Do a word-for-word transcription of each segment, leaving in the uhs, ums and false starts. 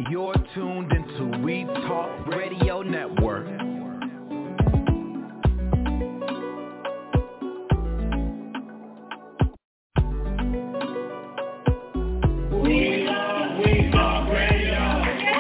You're tuned into We Talk Radio Network. We Talk, We Talk Radio.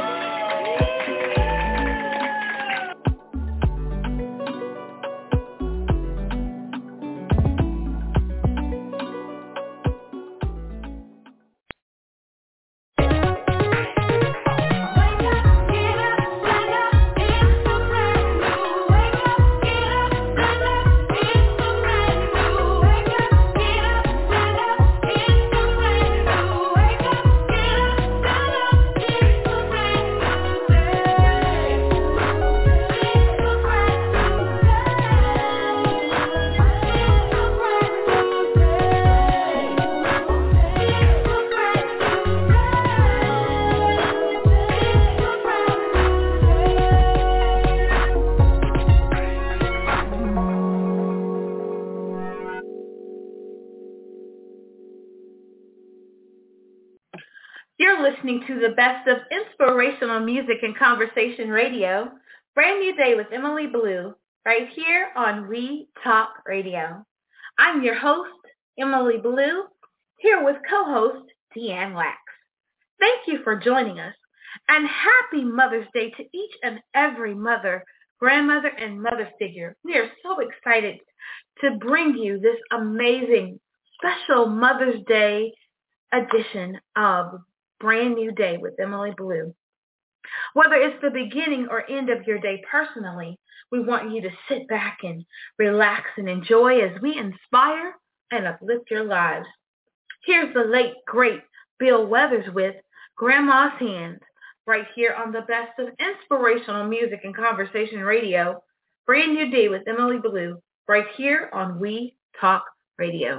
Listening to the best of inspirational music and conversation radio, Brand New Day with Emily Blue, right here on We Talk Radio. I'm your host, Emily Blue, here with co-host Deanne Wax. Thank you for joining us, and happy Mother's Day to each and every mother, grandmother, and mother figure. We are so excited to bring you this amazing, special Mother's Day edition of Brand New Day with Emily Blue. Whether it's the beginning or end of your day personally, we want you to sit back and relax and enjoy as we inspire and uplift your lives. Here's the late, great Bill Weathers with Grandma's Hands, right here on the best of inspirational music and conversation radio, Brand New Day with Emily Blue, right here on We Talk Radio.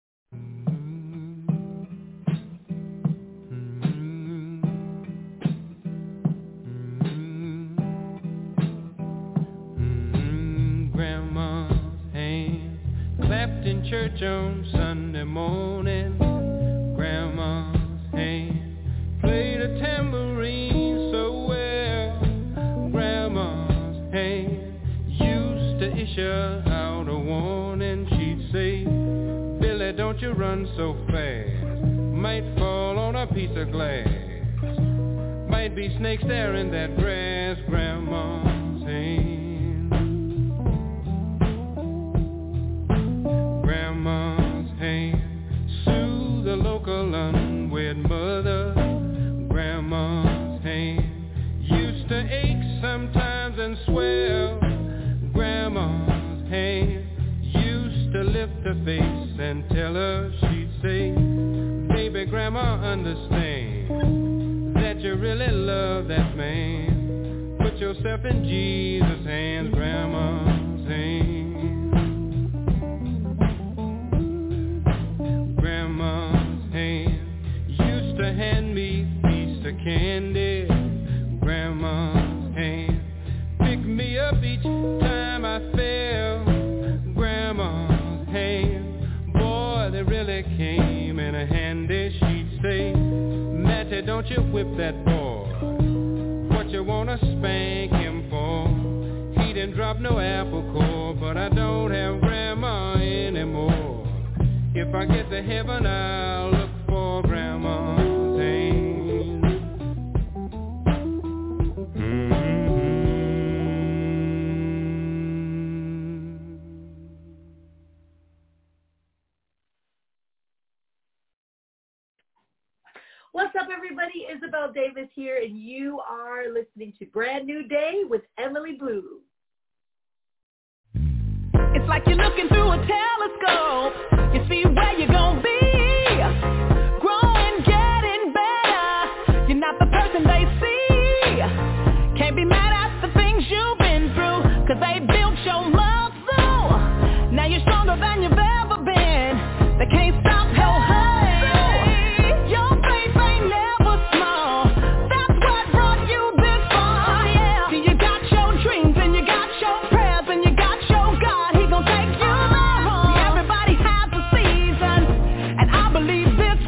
Clapped in church on Sunday morning, Grandma's hand played a tambourine so well. Grandma's hand used to issue out a warning. She'd say, Billy, don't you run so fast, might fall on a piece of glass, might be snakes there in that grass. Grandma's hand, Grandma's hand, soothe the local unwed mother. Grandma's hand used to ache sometimes and swell. Grandma's hand used to lift her face and tell her, she'd say, baby, Grandma, understand that you really love that man. Put yourself in Jesus' hands. Grandma's hand, hand me a piece of candy. Grandma's hand picked me up each time I fell. Grandma's hand, boy, they really came in a handy. She'd say, Matty, don't you whip that boy, what you wanna spank him for? He didn't drop no apple core, but I don't have Grandma anymore. If I get to heaven, I'll look for Grandma. What's up, everybody? Isabel Davis here, and you are listening to Brand New Day with Emily Blue. It's like you're looking through a telescope. You see where you're gonna be. Growing, getting better. You're not the person they see. Can't be mad at the things you've been through, 'cause they built your muscle. Now you're stronger than you've ever been. They can't stop your hustle. Believe this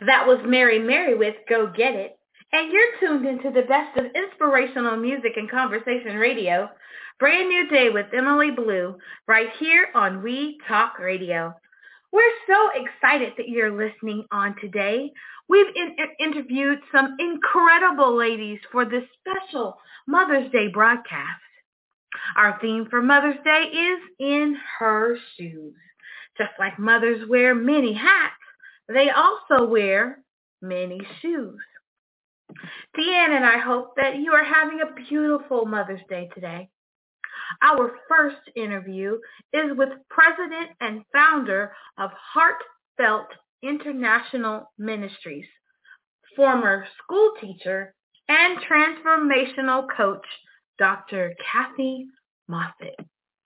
That was Mary Mary with Go Get It. And you're tuned into the best of inspirational music and conversation radio. Brand New Day with Emily Blue, right here on We Talk Radio. We're so excited that you're listening on today. We've in- interviewed some incredible ladies for this special Mother's Day broadcast. Our theme for Mother's Day is In Her Shoes. Just like mothers wear many hats, they also wear many shoes. Deanne and I hope that you are having a beautiful Mother's Day today. Our first interview is with President and founder of Heartfelt International Ministries, former school teacher and transformational coach, Doctor Kathy Moffitt.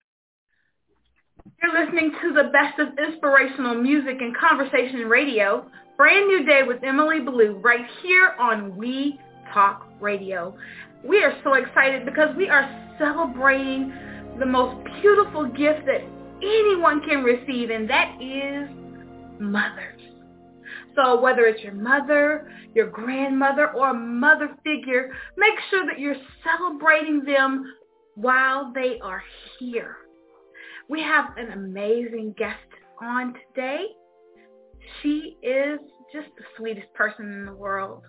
You're listening to the best of inspirational music and conversation radio, Brand New Day with Emily Blue, right here on We Talk Radio. We are so excited because we are celebrating the most beautiful gift that anyone can receive, and that is mothers. So whether it's your mother, your grandmother, or a mother figure, make sure that you're celebrating them while they are here. We have an amazing guest on today. She is just the sweetest person in the world.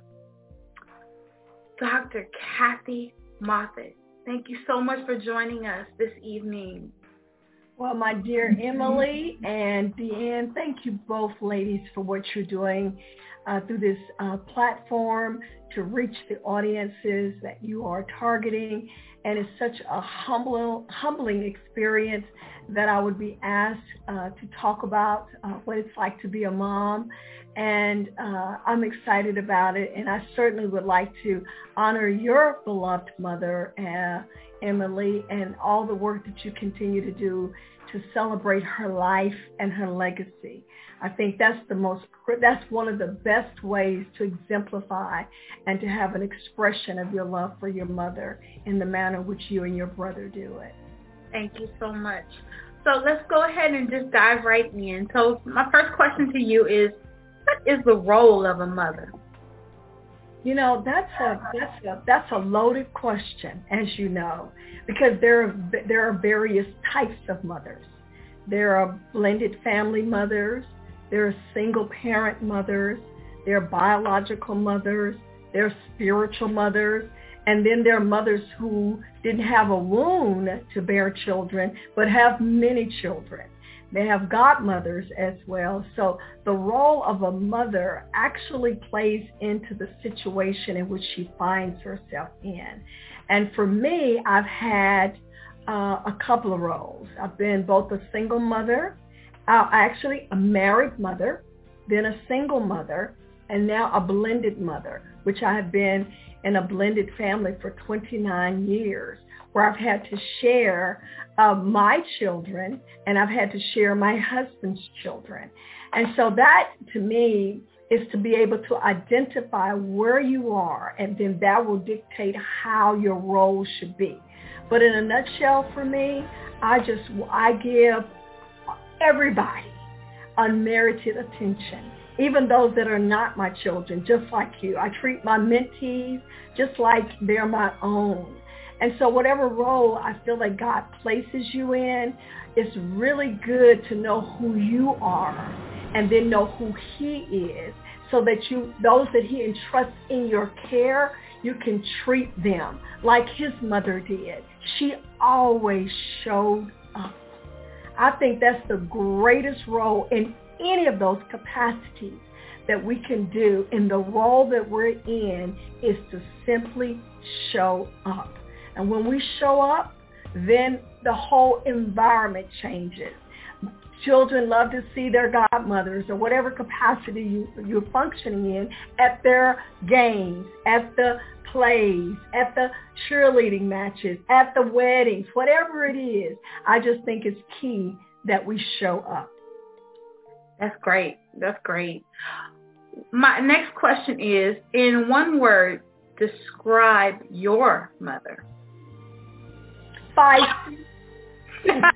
Doctor Kathy Moffitt. Thank you so much for joining us this evening. Well, my dear Emily and Deanne, thank you both ladies for what you're doing uh, through this uh, platform to reach the audiences that you are targeting. And it's such a humble, humbling experience that I would be asked uh, to talk about uh, what it's like to be a mom. And uh, I'm excited about it. And I certainly would like to honor your beloved mother, uh, Emily, and all the work that you continue to do to celebrate her life and her legacy. I think that's the most, that's one of the best ways to exemplify and to have an expression of your love for your mother in the manner which you and your brother do it. Thank you so much. So let's go ahead and just dive right in. So my first question to you is, what is the role of a mother? You know, that's a that's a that's a loaded question, as you know, because there are there are various types of mothers. There are blended family mothers. There are single parent mothers. There are biological mothers. There are spiritual mothers. And then there are mothers who didn't have a womb to bear children, but have many children. They have godmothers as well. So the role of a mother actually plays into the situation in which she finds herself in. And for me, I've had uh, a couple of roles. I've been both a single mother, uh, actually a married mother, then a single mother, and now a blended mother, which I have been in a blended family for twenty-nine years, where I've had to share uh, my children and I've had to share my husband's children. And so that, to me, is to be able to identify where you are, and then that will dictate how your role should be. But in a nutshell, for me, I just, I give everybody unmerited attention, even those that are not my children, just like you. I treat my mentees just like they're my own. And so whatever role I feel like God places you in, it's really good to know who you are and then know who he is, so that you, those that he entrusts in your care, you can treat them like his mother did. She always showed up. I think that's the greatest role in any of those capacities that we can do. And the role that we're in is to simply show up. And when we show up, then the whole environment changes. Children love to see their godmothers, or whatever capacity you, you're functioning in, at their games, at the plays, at the cheerleading matches, at the weddings, whatever it is. I just think it's key that we show up. That's great. That's great. My next question is, in one word, describe your mother. Feisty.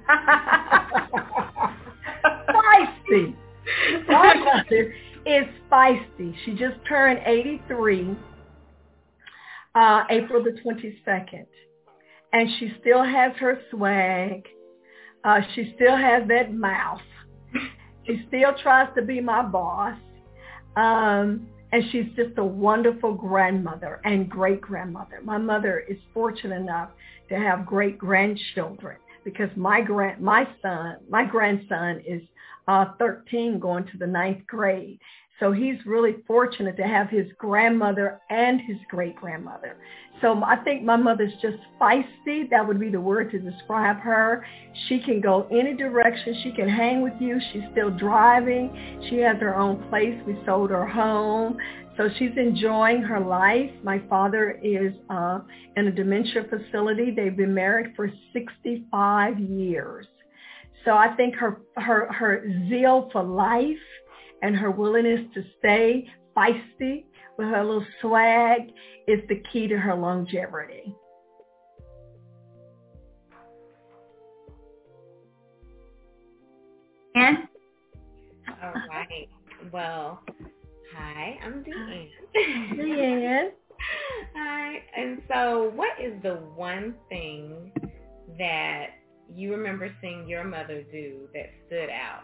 Feisty. My mother is feisty. She just turned eighty-three, uh, April the twenty-second. And she still has her swag. Uh, she still has that mouth. She still tries to be my boss. Um, and she's just a wonderful grandmother and great-grandmother. My mother is fortunate enough to have great-grandchildren because my grand, my son, my grandson is uh, thirteen going to the ninth grade. So he's really fortunate to have his grandmother and his great-grandmother. So I think my mother's just feisty. That would be the word to describe her. She can go any direction. She can hang with you. She's still driving. She has her own place. We sold her home. So she's enjoying her life. My father is uh, in a dementia facility. They've been married for sixty-five years. So I think her her her zeal for life and her willingness to stay feisty with her little swag is the key to her longevity. And all right. Well, hi, I'm Deanne. Deanne. Hi. And so what is the one thing that you remember seeing your mother do that stood out?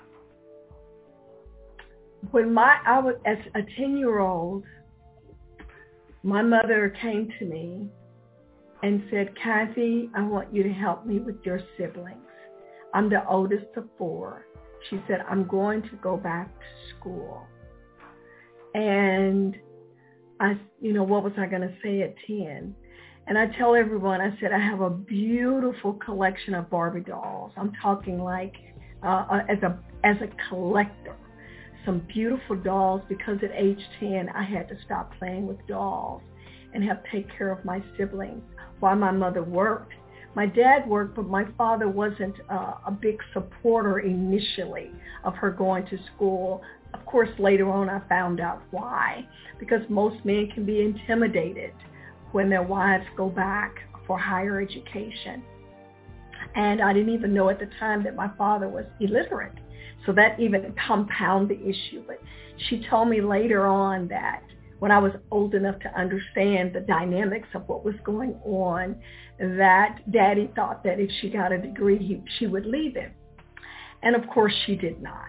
When my I was as a ten-year-old, my mother came to me and said, Kathy, I want you to help me with your siblings. I'm the oldest of four. She said, I'm going to go back to school. And I, you know, what was I going to say at ten? And I tell everyone, I said, I have a beautiful collection of Barbie dolls. I'm talking like uh, as a as a collector. Some beautiful dolls, because at age ten, I had to stop playing with dolls and have to take care of my siblings while my mother worked. My dad worked, but my father wasn't uh, a big supporter initially of her going to school. Of course, later on, I found out why, because most men can be intimidated when their wives go back for higher education. And I didn't even know at the time that my father was illiterate. So that even compounded the issue. But she told me later on that when I was old enough to understand the dynamics of what was going on, that Daddy thought that if she got a degree, he, she would leave him. And of course she did not.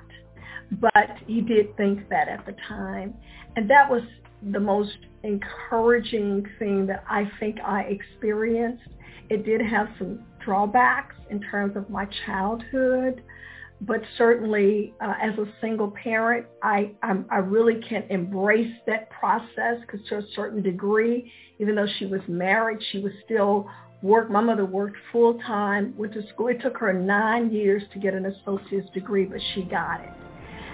But he did think that at the time. And that was the most encouraging thing that I think I experienced. It did have some drawbacks in terms of my childhood. But certainly, uh, as a single parent, I I'm, I really can embrace that process because to a certain degree, even though she was married, she was still work. My mother worked full time, went to school. It took her nine years to get an associate's degree, but she got it.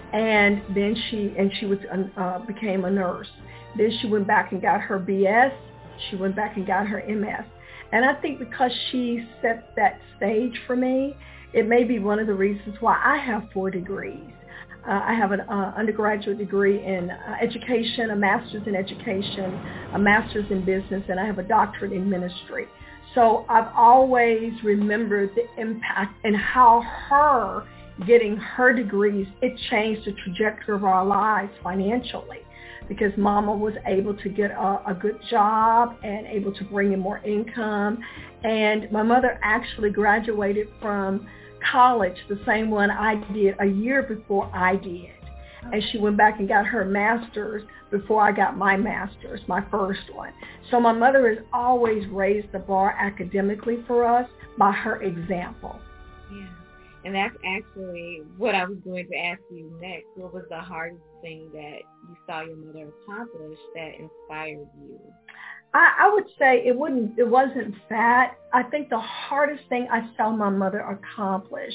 And then she and she was uh, became a nurse. Then she went back and got her B S. She went back and got her M S. And I think because she set that stage for me, it may be one of the reasons why I have four degrees. Uh, I have an uh, undergraduate degree in uh, education, a master's in education, a master's in business, and I have a doctorate in ministry. So I've always remembered the impact and how her getting her degrees, it changed the trajectory of our lives financially, because Mama was able to get a, a good job and able to bring in more income. And my mother actually graduated from college, the same one I did, a year before I did. And she went back and got her master's before I got my master's, my first one. So my mother has always raised the bar academically for us by her example. Yeah. And that's actually what I was going to ask you next. What was the hardest thing that you saw your mother accomplish that inspired you? I, I would say it wouldn't. It wasn't that. I think the hardest thing I saw my mother accomplish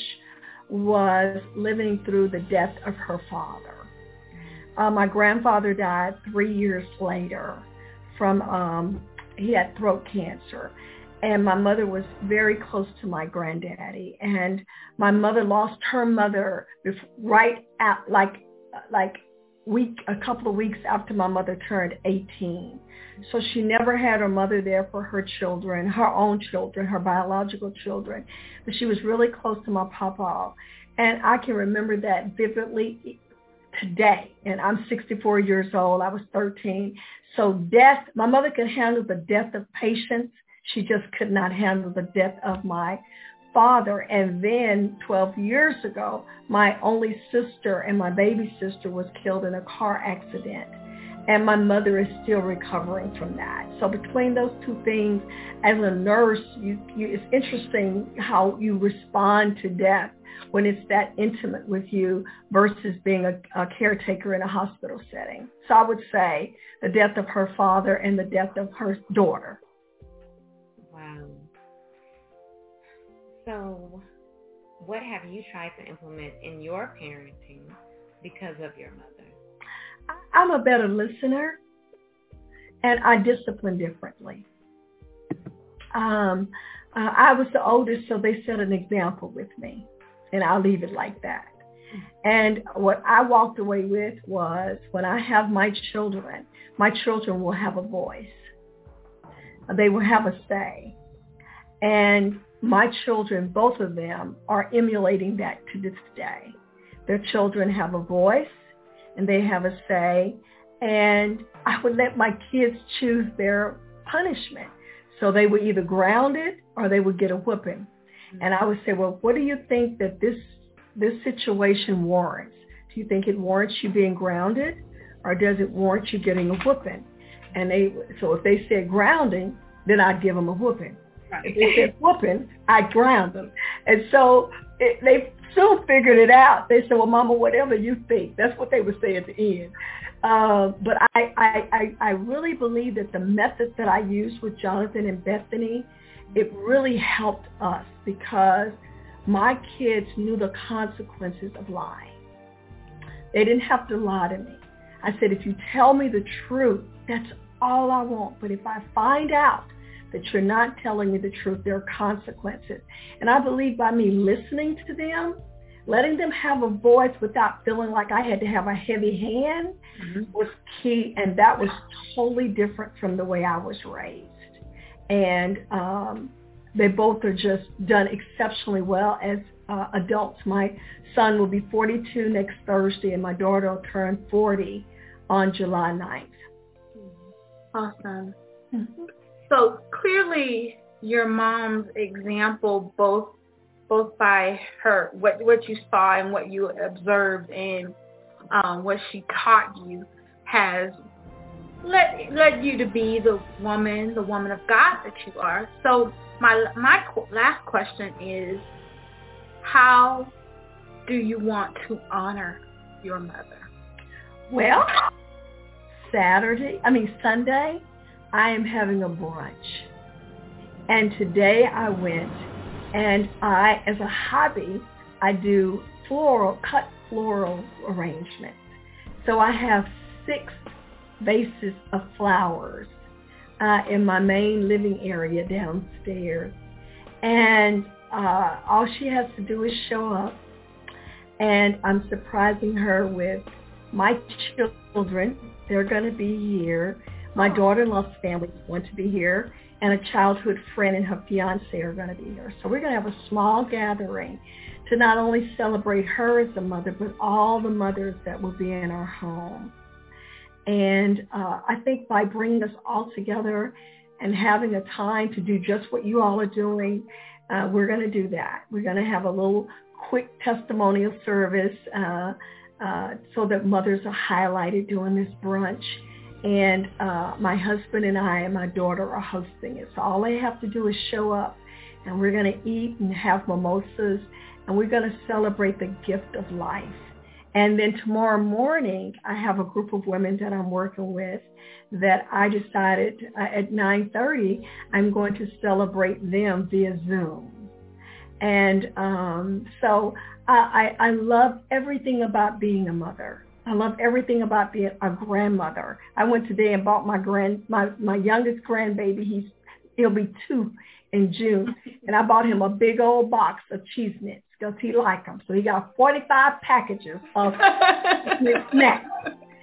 was living through the death of her father. Uh, my grandfather died three years later from, um, he had throat cancer. And my mother was very close to my granddaddy. And my mother lost her mother right at like, like week, a couple of weeks after my mother turned eighteen. So she never had her mother there for her children, her own children, her biological children. But she was really close to my papa. And I can remember that vividly. today, and I'm sixty-four years old. I was thirteen. So death, my mother could handle the death of patients. She just could not handle the death of my father. And then twelve years ago, my only sister and my baby sister was killed in a car accident. And my mother is still recovering from that. So between those two things, as a nurse, you, you, it's interesting how you respond to death when it's that intimate with you versus being a, a caretaker in a hospital setting. So I would say the death of her father and the death of her daughter. Wow. So what have you tried to implement in your parenting because of your mother? I'm a better listener, and I discipline differently. Um, uh, I was the oldest, so they set an example with me, and I'll leave it like that. And what I walked away with was, when I have my children, my children will have a voice. They will have a say. And my children, both of them, are emulating that to this day. Their children have a voice, and they have a say, and I would let my kids choose their punishment. So they were either grounded or they would get a whooping. And I would say, well, what do you think that this this situation warrants? Do you think it warrants you being grounded, or does it warrant you getting a whooping? And they, so if they said grounding, then I'd give them a whooping. Right. If they said whooping, I'd ground them. And so it, they soon figured it out. They said, well, Mama, whatever you think. That's what they would say at the end. Uh, but I, I, I, I really believe that the method that I used with Jonathan and Bethany, it really helped us because my kids knew the consequences of lying. They didn't have to lie to me. I said, if you tell me the truth, that's all I want. But if I find out that you're not telling me the truth, there are consequences. And I believe by me listening to them, letting them have a voice without feeling like I had to have a heavy hand mm-hmm. was key. And that was totally different from the way I was raised. And um, they both are just done exceptionally well as uh, adults. My son will be forty-two next Thursday, and my daughter will turn forty on July ninth. Awesome. Mm-hmm. So clearly your mom's example, both both by her, what, what you saw and what you observed and um, what she taught you, has led, led you to be the woman, the woman of God that you are. So my, my last question is, how do you want to honor your mother? Well, Saturday, I mean Sunday, I am having a brunch. And today I went and I, as a hobby, I do floral, cut floral arrangements. So I have six vases of flowers uh, in my main living area downstairs. And uh, all she has to do is show up. And I'm surprising her with my children. They're going to be here. My daughter-in-law's family is going to be here, and a childhood friend and her fiance are going to be here. So we're going to have a small gathering to not only celebrate her as a mother, but all the mothers that will be in our home. And uh, I think by bringing us all together and having a time to do just what you all are doing, uh, we're going to do that. We're going to have a little quick testimonial service uh, uh, so that mothers are highlighted during this brunch. And uh, my husband and I and my daughter are hosting it. So all they have to do is show up, and we're going to eat and have mimosas, and we're going to celebrate the gift of life. And then tomorrow morning, I have a group of women that I'm working with that I decided uh, at nine thirty, I'm going to celebrate them via Zoom. And um, so I, I, I love everything about being a mother. I love everything about being a grandmother. I went today and bought my grand, my, my youngest grandbaby. He's, he'll be two in June. And I bought him a big old box of Cheez Nits because he liked them. So he got forty-five packages of snacks.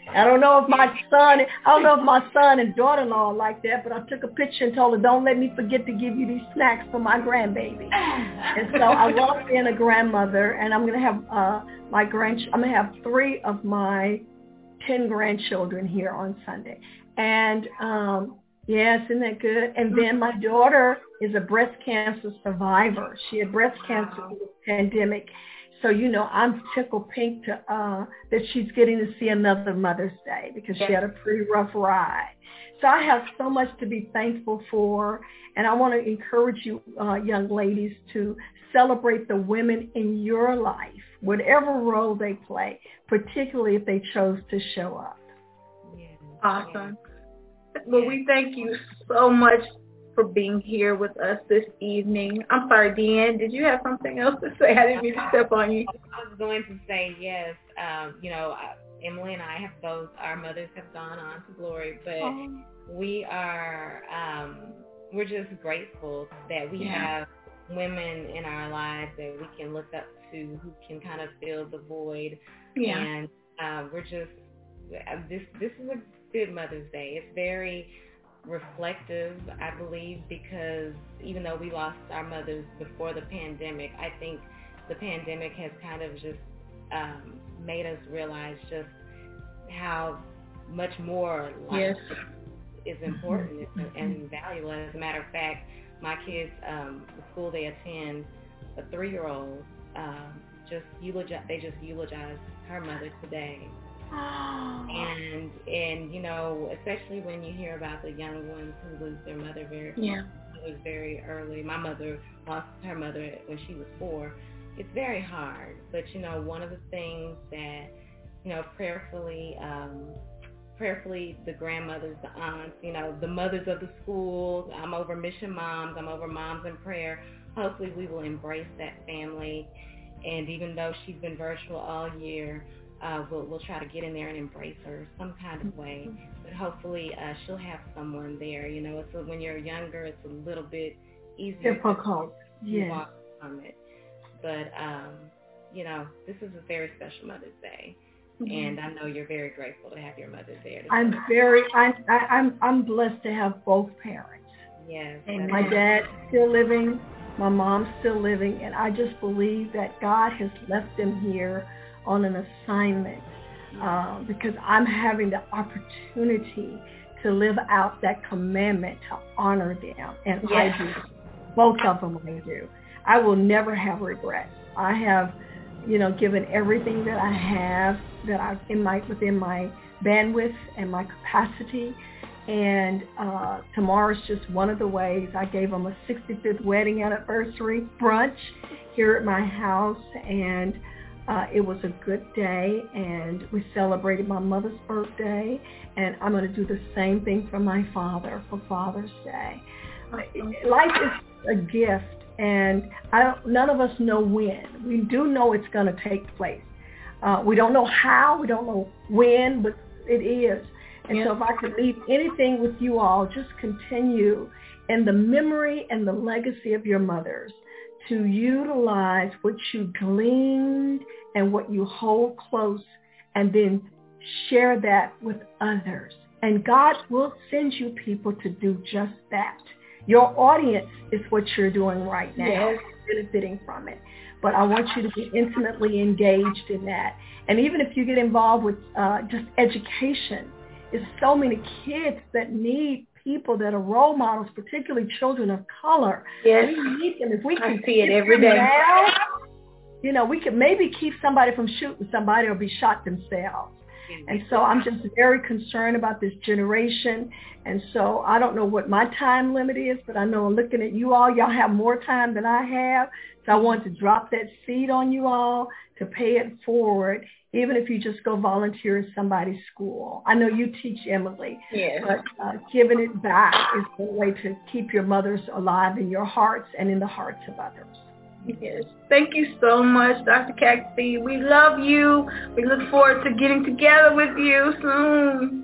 I don't know if my son, I don't know if my son and daughter-in-law are like that, but I took a picture and told her, don't let me forget to give you these snacks for my grandbaby. And so I love being a grandmother, and I'm going to have uh, my grand, I'm going to have three of my ten grandchildren here on Sunday. And um, yes, isn't that good? And then my daughter is a breast cancer survivor. She had breast cancer in the pandemic. So, you know, I'm tickled pink to uh, that she's getting to see another Mother's Day because she had a pretty rough ride. So I have so much to be thankful for. And I want to encourage you, uh, young ladies, to celebrate the women in your life, whatever role they play, particularly if they chose to show up. Yeah. Awesome. Well, we thank you so much for being here with us this evening. I'm sorry, Deanne, did you have something else to say? I didn't mean to step on you. I was going to say yes. Um, you know, Emily and I have both, our mothers have gone on to glory, but oh. we are, um, we're just grateful that we yeah. have women in our lives that we can look up to who can kind of fill the void. Yeah. And uh, we're just, this, this is a good Mother's Day. It's very reflective, I believe, because even though we lost our mothers before the pandemic, I think the pandemic has kind of just um, made us realize just how much more life yes. is important and, and valuable. As a matter of fact, my kids, um, the school they attend, a three-year-old, um, just eulogize, they just eulogized her mother today. And, and you know, especially when you hear about the young ones who lose their mother very, yeah. very early. My mother lost her mother when she was four. It's very hard. But, you know, one of the things that, you know, prayerfully, um, prayerfully the grandmothers, the aunts, you know, the mothers of the schools, I'm over Mission Moms, I'm over Moms in Prayer. Hopefully we will embrace that family. And even though she's been virtual all year, Uh, we'll, we'll try to get in there and embrace her some kind of way. But hopefully uh, she'll have someone there. You know, it's a, when you're younger, it's a little bit easier difficult to yes. walk from it. But, um, you know, this is a very special Mother's Day. Mm-hmm. And I know you're very grateful to have your mother there. I'm very, I, I, I'm I'm blessed to have both parents. Yes. And my dad's still living, my mom's still living, and I just believe that God has left them here on an assignment uh, because I'm having the opportunity to live out that commandment to honor them, and yes. I do. Both of them I do. I will never have regrets. I have, you know, given everything that I have that I in my within my bandwidth and my capacity. And uh, tomorrow's just one of the ways. I gave them a sixty-fifth wedding anniversary brunch here at my house, and Uh, it was a good day, and we celebrated my mother's birthday, and I'm going to do the same thing for my father for Father's Day. Life is a gift, and I don't, none of us know when. We do know it's going to take place. Uh, we don't know how, we don't know when, but it is. And yeah. so if I could leave anything with you all, just continue in the memory and the legacy of your mothers to utilize what you gleaned and what you hold close, and then share that with others. And God will send you people to do just that. Your audience is what you're doing right now, yes. benefiting from it. But I want you to be intimately engaged in that. And even if you get involved with uh, just education, there's so many kids that need people that are role models, particularly children of color. Yes. We need them. If we can I see it every day. Now, you know, we could maybe keep somebody from shooting somebody or be shot themselves. And so I'm just very concerned about this generation. And so I don't know what my time limit is, but I know looking at you all, y'all have more time than I have. So I want to drop that seed on you all to pay it forward, even if you just go volunteer at somebody's school. I know you teach, Emily, yes. but uh, giving it back is the way to keep your mothers alive in your hearts and in the hearts of others. Yes. Thank you so much, Doctor Caxby. We love you. We look forward to getting together with you soon.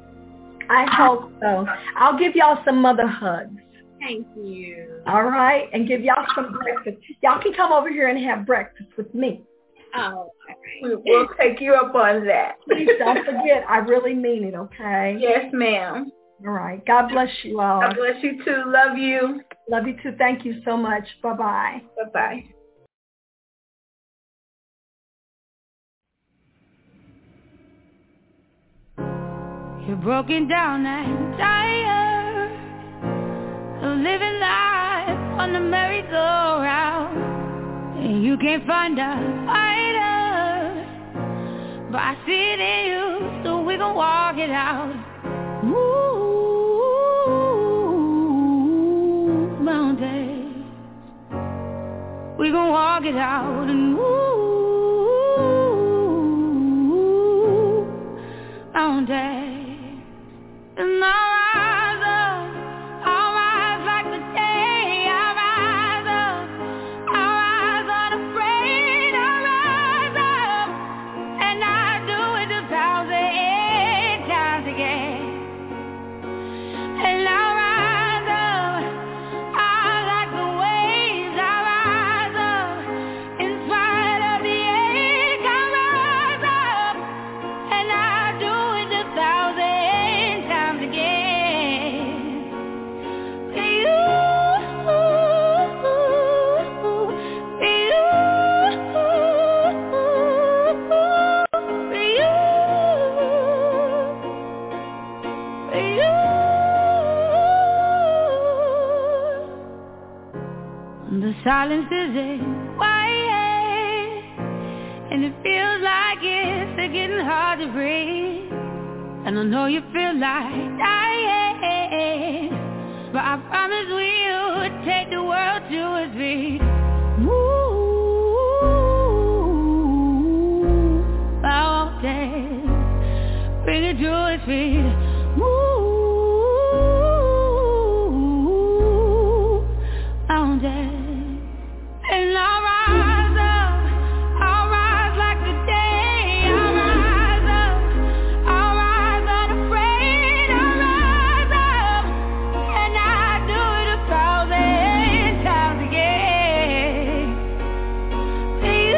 I hope so. I'll give y'all some mother hugs. Thank you. All right. And give y'all some breakfast. Y'all can come over here and have breakfast with me. Oh, all right. We, we'll take you up on that. Please don't forget. I really mean it, okay? Yes, ma'am. All right. God bless you all. God bless you too. Love you. Love you too. Thank you so much. Bye-bye. Bye-bye. You're broken down and tired of living life on the merry-go-round, and you can't find a fighter, but I see it in you, so we gon' walk it out. Ooh, mountains, we gon' walk it out, and ooh, mountains. And I'll rise up, I'll rise like the day, I'll rise up, I'll rise unafraid, I'll rise up, and I'll do it a thousand times again. And I'll rise up, I'll like the waves, I'll rise up, in spite of the ache, I'll rise up, and I'll do it a thousand The silence isn't quiet, and it feels like it's getting hard to breathe. And I know you feel like dying, but I promise we'll take the world to its feet. Move, mountains, bring it to its feet. Move, mountains. And I'll rise up, I'll rise like the day, I'll rise up, I'll rise unafraid, I'll rise up, and I'll do it a thousand times again. You,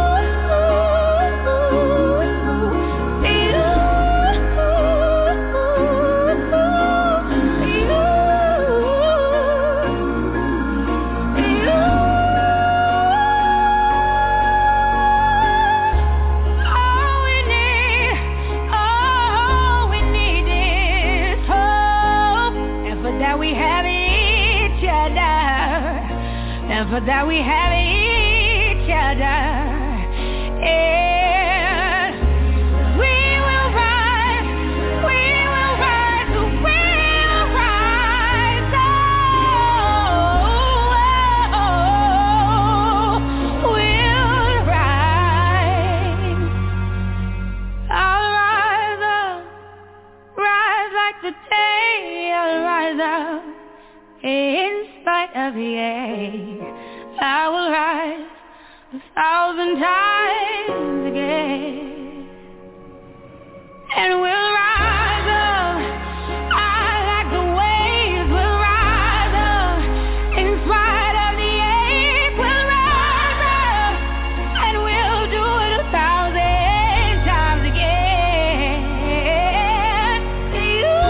for that we have each other, and we will rise, we will rise, we'll rise, oh, we'll rise. I'll rise up, rise like the day, I'll rise up, in spite of the ache. I will rise a thousand times again, and we'll rise up, I like the waves, we'll rise up, in spite of the ache, we'll rise up, and we'll do it a thousand times again. You,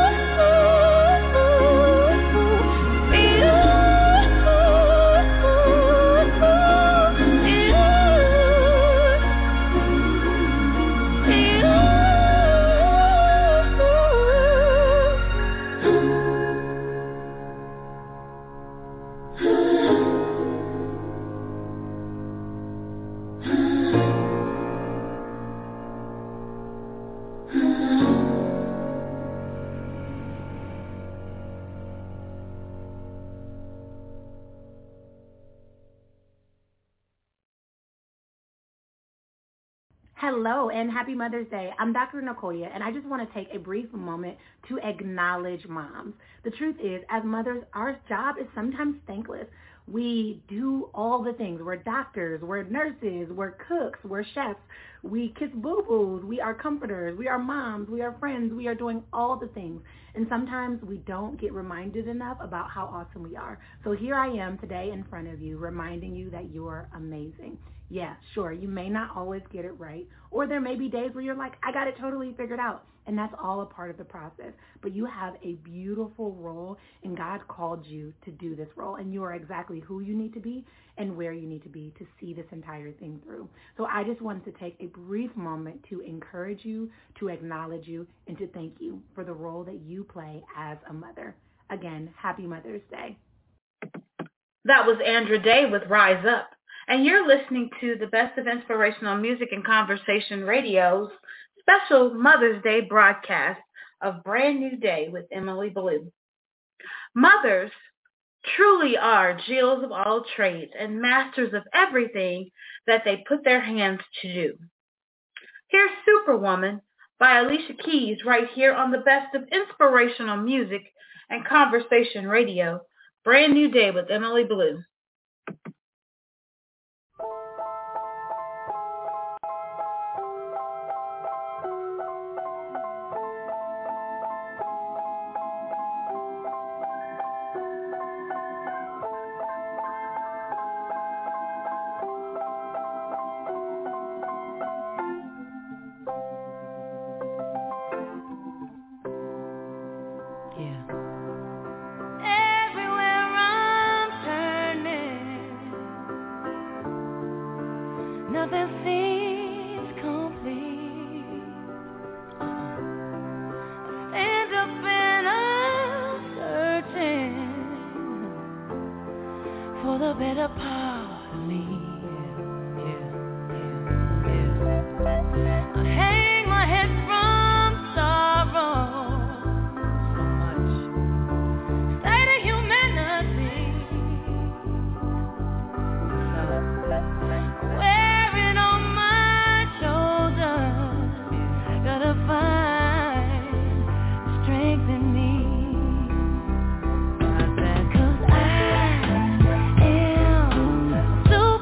Hello and happy Mother's Day. I'm Doctor Nicolia, and I just want to take a brief moment to acknowledge moms. The truth is, as mothers, our job is sometimes thankless. We do all the things. We're doctors, we're nurses, we're cooks, we're chefs, we kiss boo-boos, we are comforters, we are moms, we are friends, we are doing all the things. And sometimes we don't get reminded enough about how awesome we are. So here I am today in front of you, reminding you that you're amazing. Yeah, sure, you may not always get it right, or there may be days where you're like, I got it totally figured out, and that's all a part of the process. But you have a beautiful role, and God called you to do this role, and you are exactly who you need to be and where you need to be to see this entire thing through. So I just wanted to take a brief moment to encourage you, to acknowledge you, and to thank you for the role that you play as a mother. Again, happy Mother's Day. That was Andra Day with Rise Up. And you're listening to the Best of Inspirational Music and Conversation Radio's special Mother's Day broadcast of Brand New Day with Emily Blue. Mothers truly are jewels of all trades and masters of everything that they put their hands to do. Here's Superwoman by Alicia Keys right here on the Best of Inspirational Music and Conversation Radio, Brand New Day with Emily Blue. Super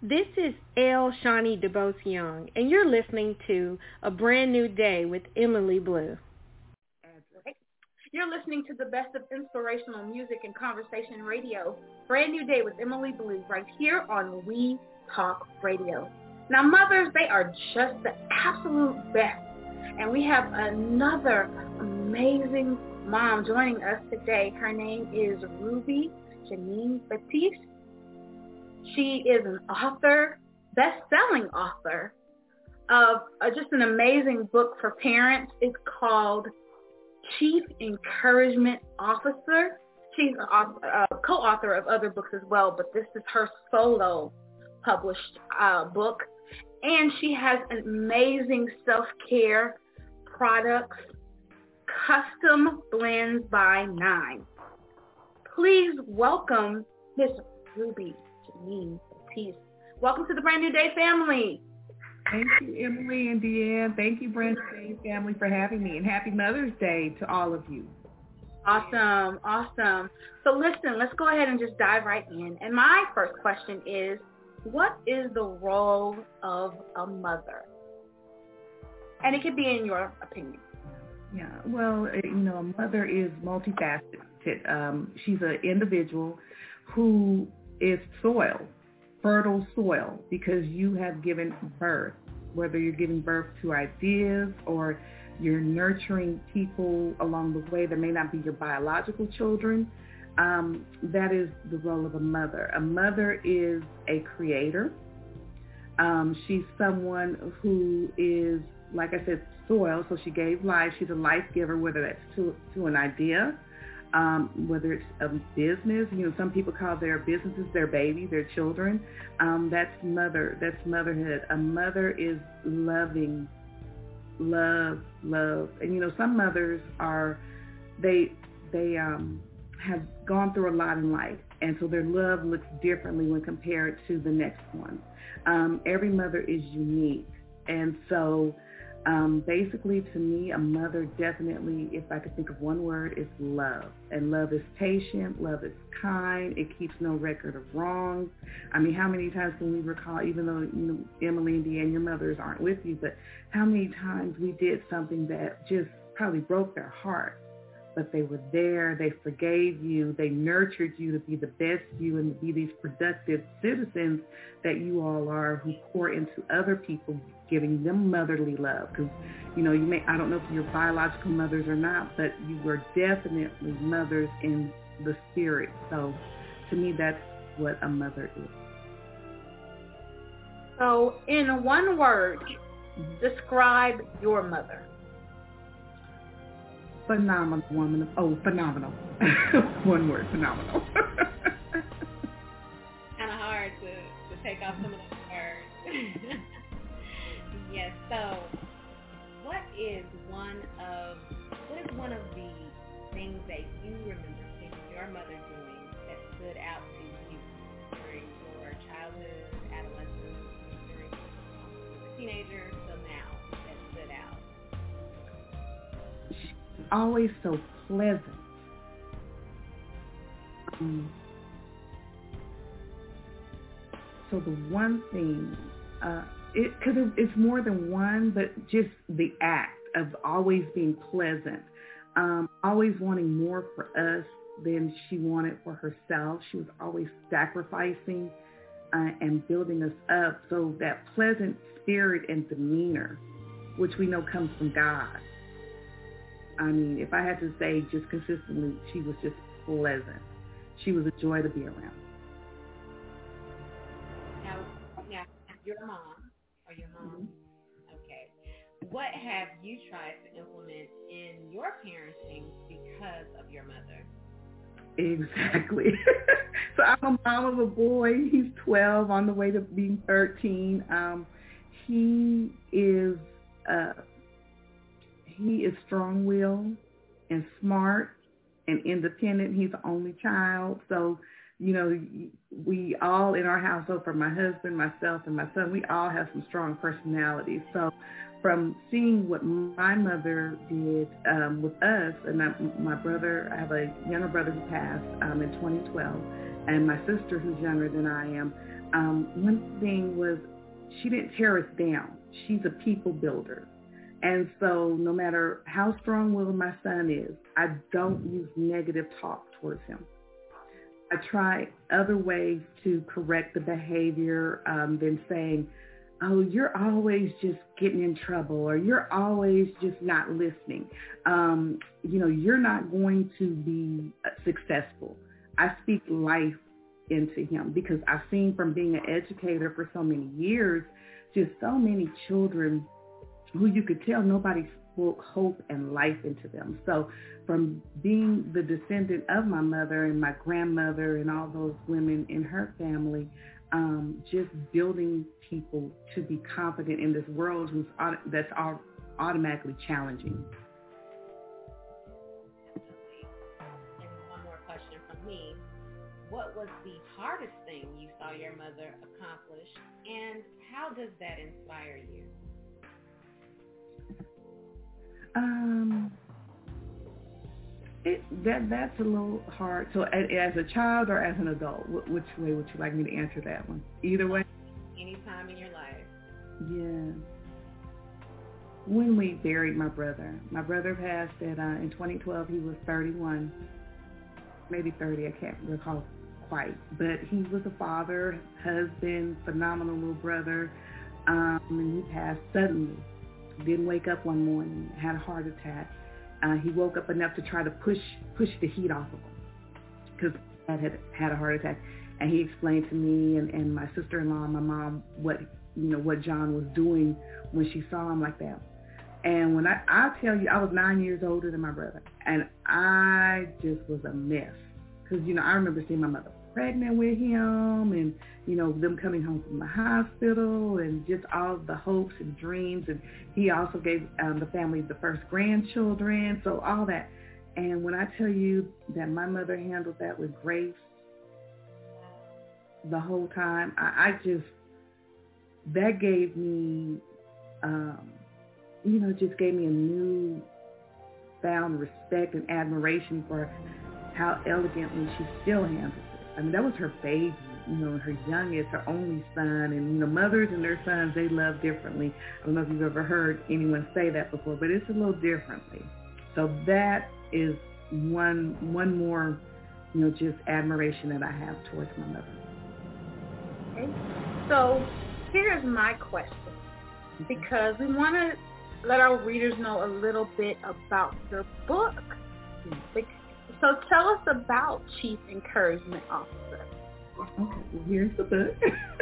This is L. Shawnee DeBose Young, and you're listening to A Brand New Day with Emily Blue. You're listening to the best of inspirational music and conversation radio. Brand New Day with Emily Blue right here on We Talk Radio. Now, mothers, they are just the absolute best. And we have another amazing mom joining us today. Her name is Ruby Janine Batiste. She is an author, best-selling author of uh, just an amazing book for parents. It's called Chief Encouragement Officer. She's a uh, co-author of other books as well, but this is her solo published uh, book. And she has an amazing self-care products, Custom Blends by Nine. Please welcome Miss Ruby Janine Batiste. Welcome to the Brand New Day family. Thank you, Emily and Deanne. Thank you, Brand New Day family, for having me, and happy Mother's Day to all of you. Awesome, awesome. So listen, let's go ahead and just dive right in. And my first question is, what is the role of a mother? And it could be in your opinion. Yeah, well, you know, a mother is multifaceted. Um, she's an individual who is soil, fertile soil, because you have given birth, whether you're giving birth to ideas or you're nurturing people along the way that may not be your biological children. Um, that is the role of a mother. A mother is a creator. Um, she's someone who is, like I said, soil, so she gave life. She's a life giver, whether that's to, to an idea, um, whether it's a business. You know, some people call their businesses their baby, their children. Um, that's mother. That's motherhood. A mother is loving, love, love. And, you know, some mothers are, they, they, um, have gone through a lot in life, and so their love looks differently when compared to the next one. Um, every mother is unique, and so um, basically to me, a mother definitely, if I could think of one word, is love. And love is patient, love is kind, it keeps no record of wrongs. I mean, how many times can we recall, even though, you know, Emily and Deanne, your mothers aren't with you, but how many times we did something that just probably broke their heart, but they were there, they forgave you, they nurtured you to be the best you and to be these productive citizens that you all are, who pour into other people, giving them motherly love. Because, you know, you may, I don't know if you're biological mothers or not, but you were definitely mothers in the spirit. So to me, that's what a mother is. So in one word, mm-hmm. describe your mother. Phenomenal woman. Oh, phenomenal. One word, phenomenal. Kind of hard to, to take off some of those words. Yes, so what is one of what is one of the things that you remember seeing your mother doing that stood out to you during your childhood, adolescence, during your teenager, till now, that stood out? Always so pleasant. Um, so the one thing, uh, it because it, it's more than one, but just the act of always being pleasant, um, always wanting more for us than she wanted for herself. She was always sacrificing uh, and building us up. So that pleasant spirit and demeanor, which we know comes from God. I mean, if I had to say just consistently, she was just pleasant. She was a joy to be around. Now, now your mom, or your mom, mm-hmm. okay, what have you tried to implement in your parenting because of your mother? Exactly. So I'm a mom of a boy. He's twelve, on the way to being thirteen. Um, he is... Uh, He is strong-willed and smart and independent. He's the only child. So, you know, we all in our household, from my husband, myself, and my son, we all have some strong personalities. So from seeing what my mother did um, with us, and I, my brother, I have a younger brother who passed um, in twenty twelve, and my sister who's younger than I am, um, one thing was she didn't tear us down. She's a people builder. And so no matter how strong-willed my son is, I don't use negative talk towards him. I try other ways to correct the behavior um, than saying, oh, you're always just getting in trouble, or you're always just not listening. Um, you know, you're not going to be successful. I speak life into him because I've seen from being an educator for so many years, just so many children who you could tell nobody spoke hope and life into them. So from being the descendant of my mother and my grandmother and all those women in her family, um, just building people to be confident in this world who's that's all automatically challenging. And one more question from me. What was the hardest thing you saw your mother accomplish, and how does that inspire you? Um, it, that that's a little hard. So as a child or as an adult, which way would you like me to answer that one? Either way? Any time in your life. Yeah. When we buried my brother, my brother passed at, uh, in twenty twelve, he was thirty-one, maybe thirty, I can't recall quite. But he was a father, husband, phenomenal little brother, um, and he passed suddenly. Didn't wake up one morning, had a heart attack. Uh, he woke up enough to try to push push the heat off of him because dad had had a heart attack. And he explained to me and, and my sister-in-law and my mom what you know what John was doing when she saw him like that. And when I I tell you, I was nine years older than my brother, and I just was a mess because you know I remember seeing my mother pregnant with him, and you know them coming home from the hospital, and just all the hopes and dreams. And he also gave um, the family the first grandchildren, so all that. And when I tell you that my mother handled that with grace the whole time, I, I just that gave me, um, you know, just gave me a new found respect and admiration for how elegantly she still handles it. I mean, that was her baby, you know, her youngest, her only son. And, you know, mothers and their sons, they love differently. I don't know if you've ever heard anyone say that before, but it's a little differently. So that is one one more, you know, just admiration that I have towards my mother. Okay. So here's my question, because we want to let our readers know a little bit about your book. Mm-hmm. So tell us about Chief Encouragement Officer. Okay, well, here's the book.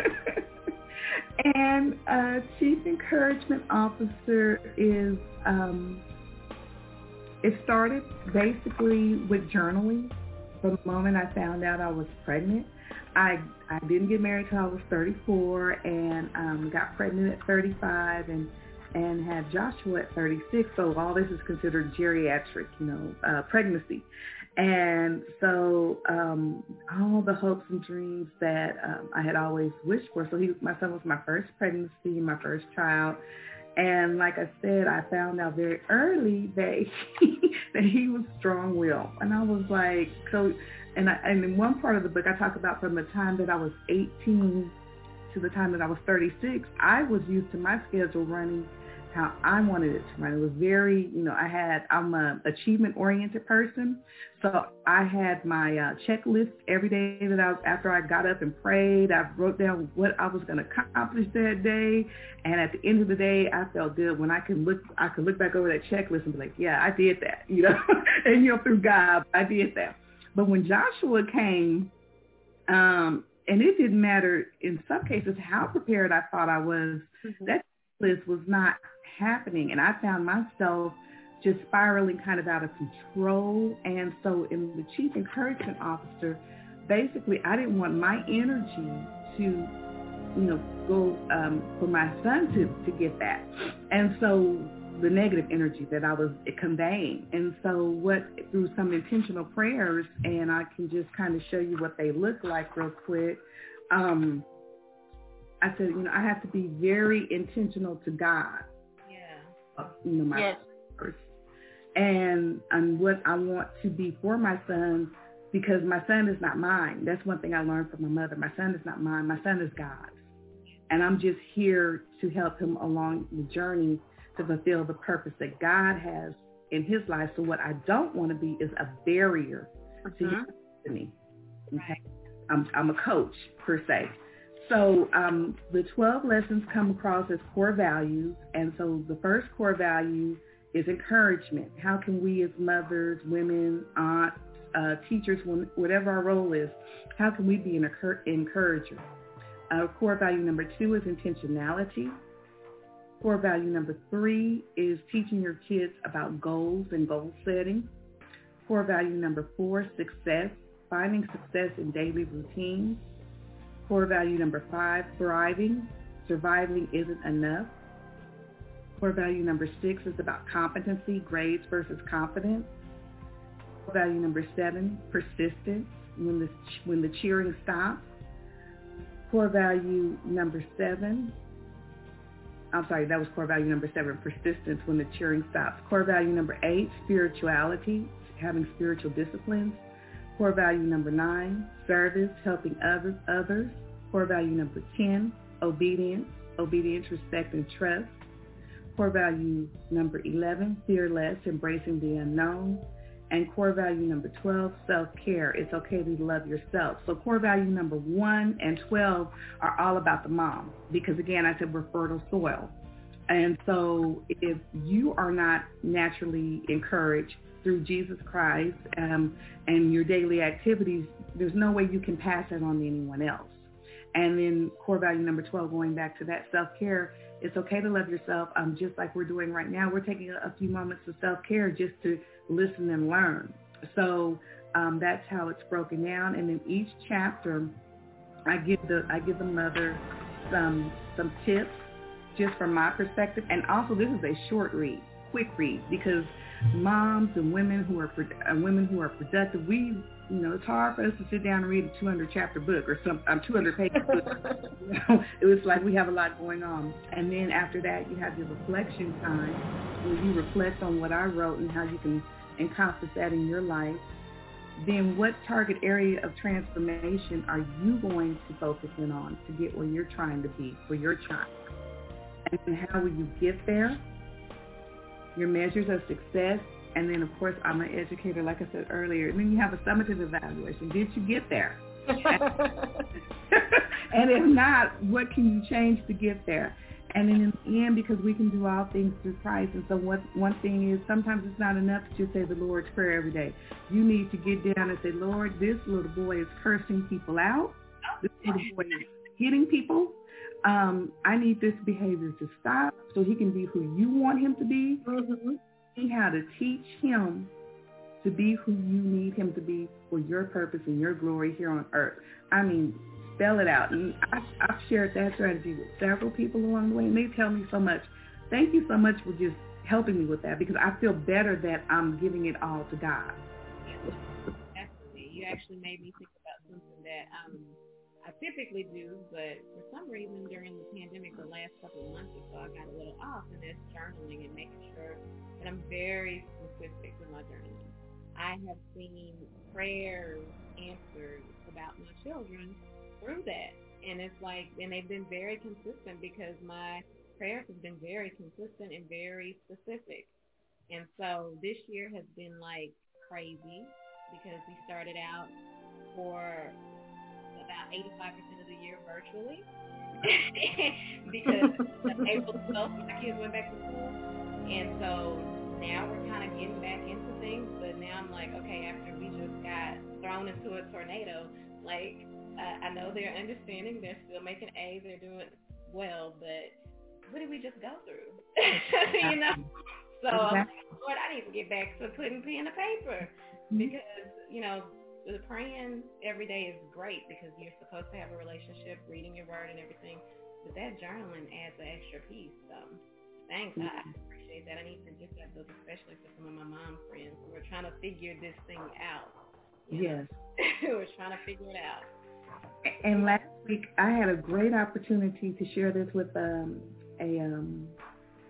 And uh, Chief Encouragement Officer is, um, it started basically with journaling. From the moment I found out I was pregnant, I I didn't get married till I was thirty-four, and um, got pregnant at thirty-five, and and had Joshua at thirty-six. So all this is considered geriatric, you know, uh, pregnancy. And so um, all the hopes and dreams that um, I had always wished for. So he, my son was my first pregnancy, my first child. And like I said, I found out very early that he, that he was strong-willed. And I was like, so, and, I, and in one part of the book, I talk about from the time that I was eighteen to the time that I was thirty-six, I was used to my schedule running how I wanted it to run. It was very, you know, I had, I'm a achievement-oriented person. So I had my uh, checklist every day that I, after I got up and prayed, I wrote down what I was going to accomplish that day. And at the end of the day, I felt good when I could look, I could look back over that checklist and be like, yeah, I did that, you know, and, you know, through God, I did that. But when Joshua came, um, and it didn't matter in some cases how prepared I thought I was, mm-hmm. that list was not happening, and I found myself just spiraling kind of out of control. And so in the Chief Encouragement Officer, basically I didn't want my energy to, you know, go um, for my son to, to get that. And so the negative energy that I was conveying. And so what, through some intentional prayers, and I can just kind of show you what they look like real quick, um, I said, you know, I have to be very intentional to God. you know, my yes. first. And, and what I want to be for my son, because my son is not mine. That's one thing I learned from my mother. My son is not mine. My son is God's. And I'm just here to help him along the journey to fulfill the purpose that God has in his life. So what I don't want to be is a barrier uh-huh. to his destiny. Okay? I'm, I'm a coach, per se. So um, the twelve lessons come across as core values. And so the first core value is encouragement. How can we as mothers, women, aunts, uh, teachers, whatever our role is, how can we be an encourager? Uh, core value number two is intentionality. Core value number three is teaching your kids about goals and goal setting. Core value number four, success, finding success in daily routines. Core value number five, thriving, surviving isn't enough. Core value number six is about competency, grades versus confidence. Core value number seven, persistence, when the, when the cheering stops. Core value number seven, I'm sorry, that was core value number seven, persistence when the cheering stops. Core value number eight, spirituality, having spiritual disciplines. Core value number nine, service, helping others. others. Core value number ten, obedience, obedience, respect, and trust. Core value number eleven, fearless, embracing the unknown. And core value number twelve, self-care. It's okay to love yourself. So core value number one and twelve are all about the mom because, again, I said we're fertile soil. And so if you are not naturally encouraged through Jesus Christ um, and your daily activities, there's no way you can pass that on to anyone else. And then core value number twelve, going back to that self-care, it's okay to love yourself. Um, just like we're doing right now, we're taking a, a few moments of self-care just to listen and learn. So um, that's how it's broken down. And in each chapter, I give the I give the mother some some tips just from my perspective. And also, this is a short read, quick read, because moms and women who are uh, women who are productive, we you know it's hard for us to sit down and read a two hundred chapter book or some um, two hundred page book. You know, it was like we have a lot going on. And then after that, you have your reflection time where you reflect on what I wrote and how you can encompass that in your life. Then what target area of transformation are you going to focus in on to get where you're trying to be for your child? And how will you get there? Your measures of success. And then, of course, I'm an educator, like I said earlier. And then you have a summative evaluation. Did you get there? And if not, what can you change to get there? And then in the end, because we can do all things through Christ. And so what, one thing is, sometimes it's not enough to just say the Lord's Prayer every day. You need to get down and say, Lord, this little boy is cursing people out. This little boy is hitting people. Um, I need this behavior to stop so he can be who you want him to be. Mm-hmm. See how to teach him to be who you need him to be for your purpose and your glory here on earth. I mean, spell it out. And I've, I've shared that strategy with several people along the way, and they tell me so much. Thank you so much for just helping me with that, because I feel better that I'm giving it all to God. Absolutely. You actually made me think about something that um, I typically do, but for some reason during the pandemic, the last couple of months or so, I got a little off, and that's journaling and making sure that I'm very specific with my journaling. I have seen prayers answered about my children through that, and it's like, and they've been very consistent because my prayers have been very consistent and very specific. And so this year has been like crazy because we started out for about eighty-five percent of the year virtually because April twelfth, my kids went back to school. And so now we're kind of getting back into things, but now I'm like, okay, after we just got thrown into a tornado, like, uh, I know they're understanding, they're still making A's, they're doing well, but what did we just go through? You know? So I'm like, Lord, I need to get back to putting pen to paper because, you know, the praying every day is great because you're supposed to have a relationship, reading your word and everything, but that journaling adds an extra piece. So thanks. Mm-hmm. I appreciate that. I need to just have those, especially for some of my mom friends who are trying to figure this thing out. Yes. We're trying to figure it out. And last week, I had a great opportunity to share this with um, a um,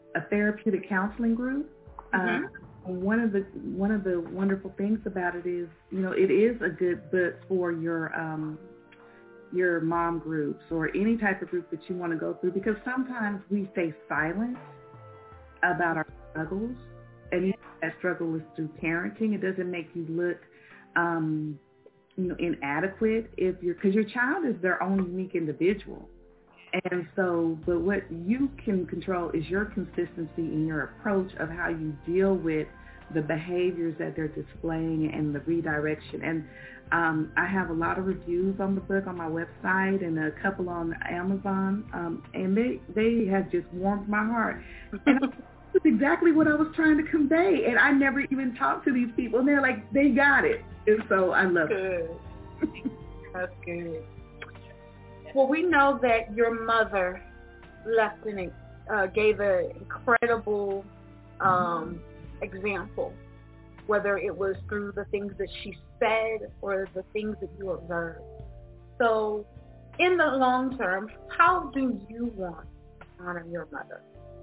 a therapeutic counseling group. Mm-hmm. Uh, one of the one of the wonderful things about it is, you know, it is a good book for your um, your mom groups or any type of group that you want to go through, because sometimes we stay silent about our struggles, and even if that struggle is through parenting, it doesn't make you look um, you know, inadequate if you're, because your child is their own unique individual. And so, but what you can control is your consistency in your approach of how you deal with the behaviors that they're displaying and the redirection. And um, I have a lot of reviews on the book on my website and a couple on Amazon, um, and they, they have just warmed my heart. And that's exactly what I was trying to convey. And I never even talked to these people, and they're like, they got it. And so I love good. it. That's good. Well, we know that your mother left an, uh, gave an incredible um, example, whether it was through the things that she said or the things that you observed. So in the long term, how do you want to honor your mother?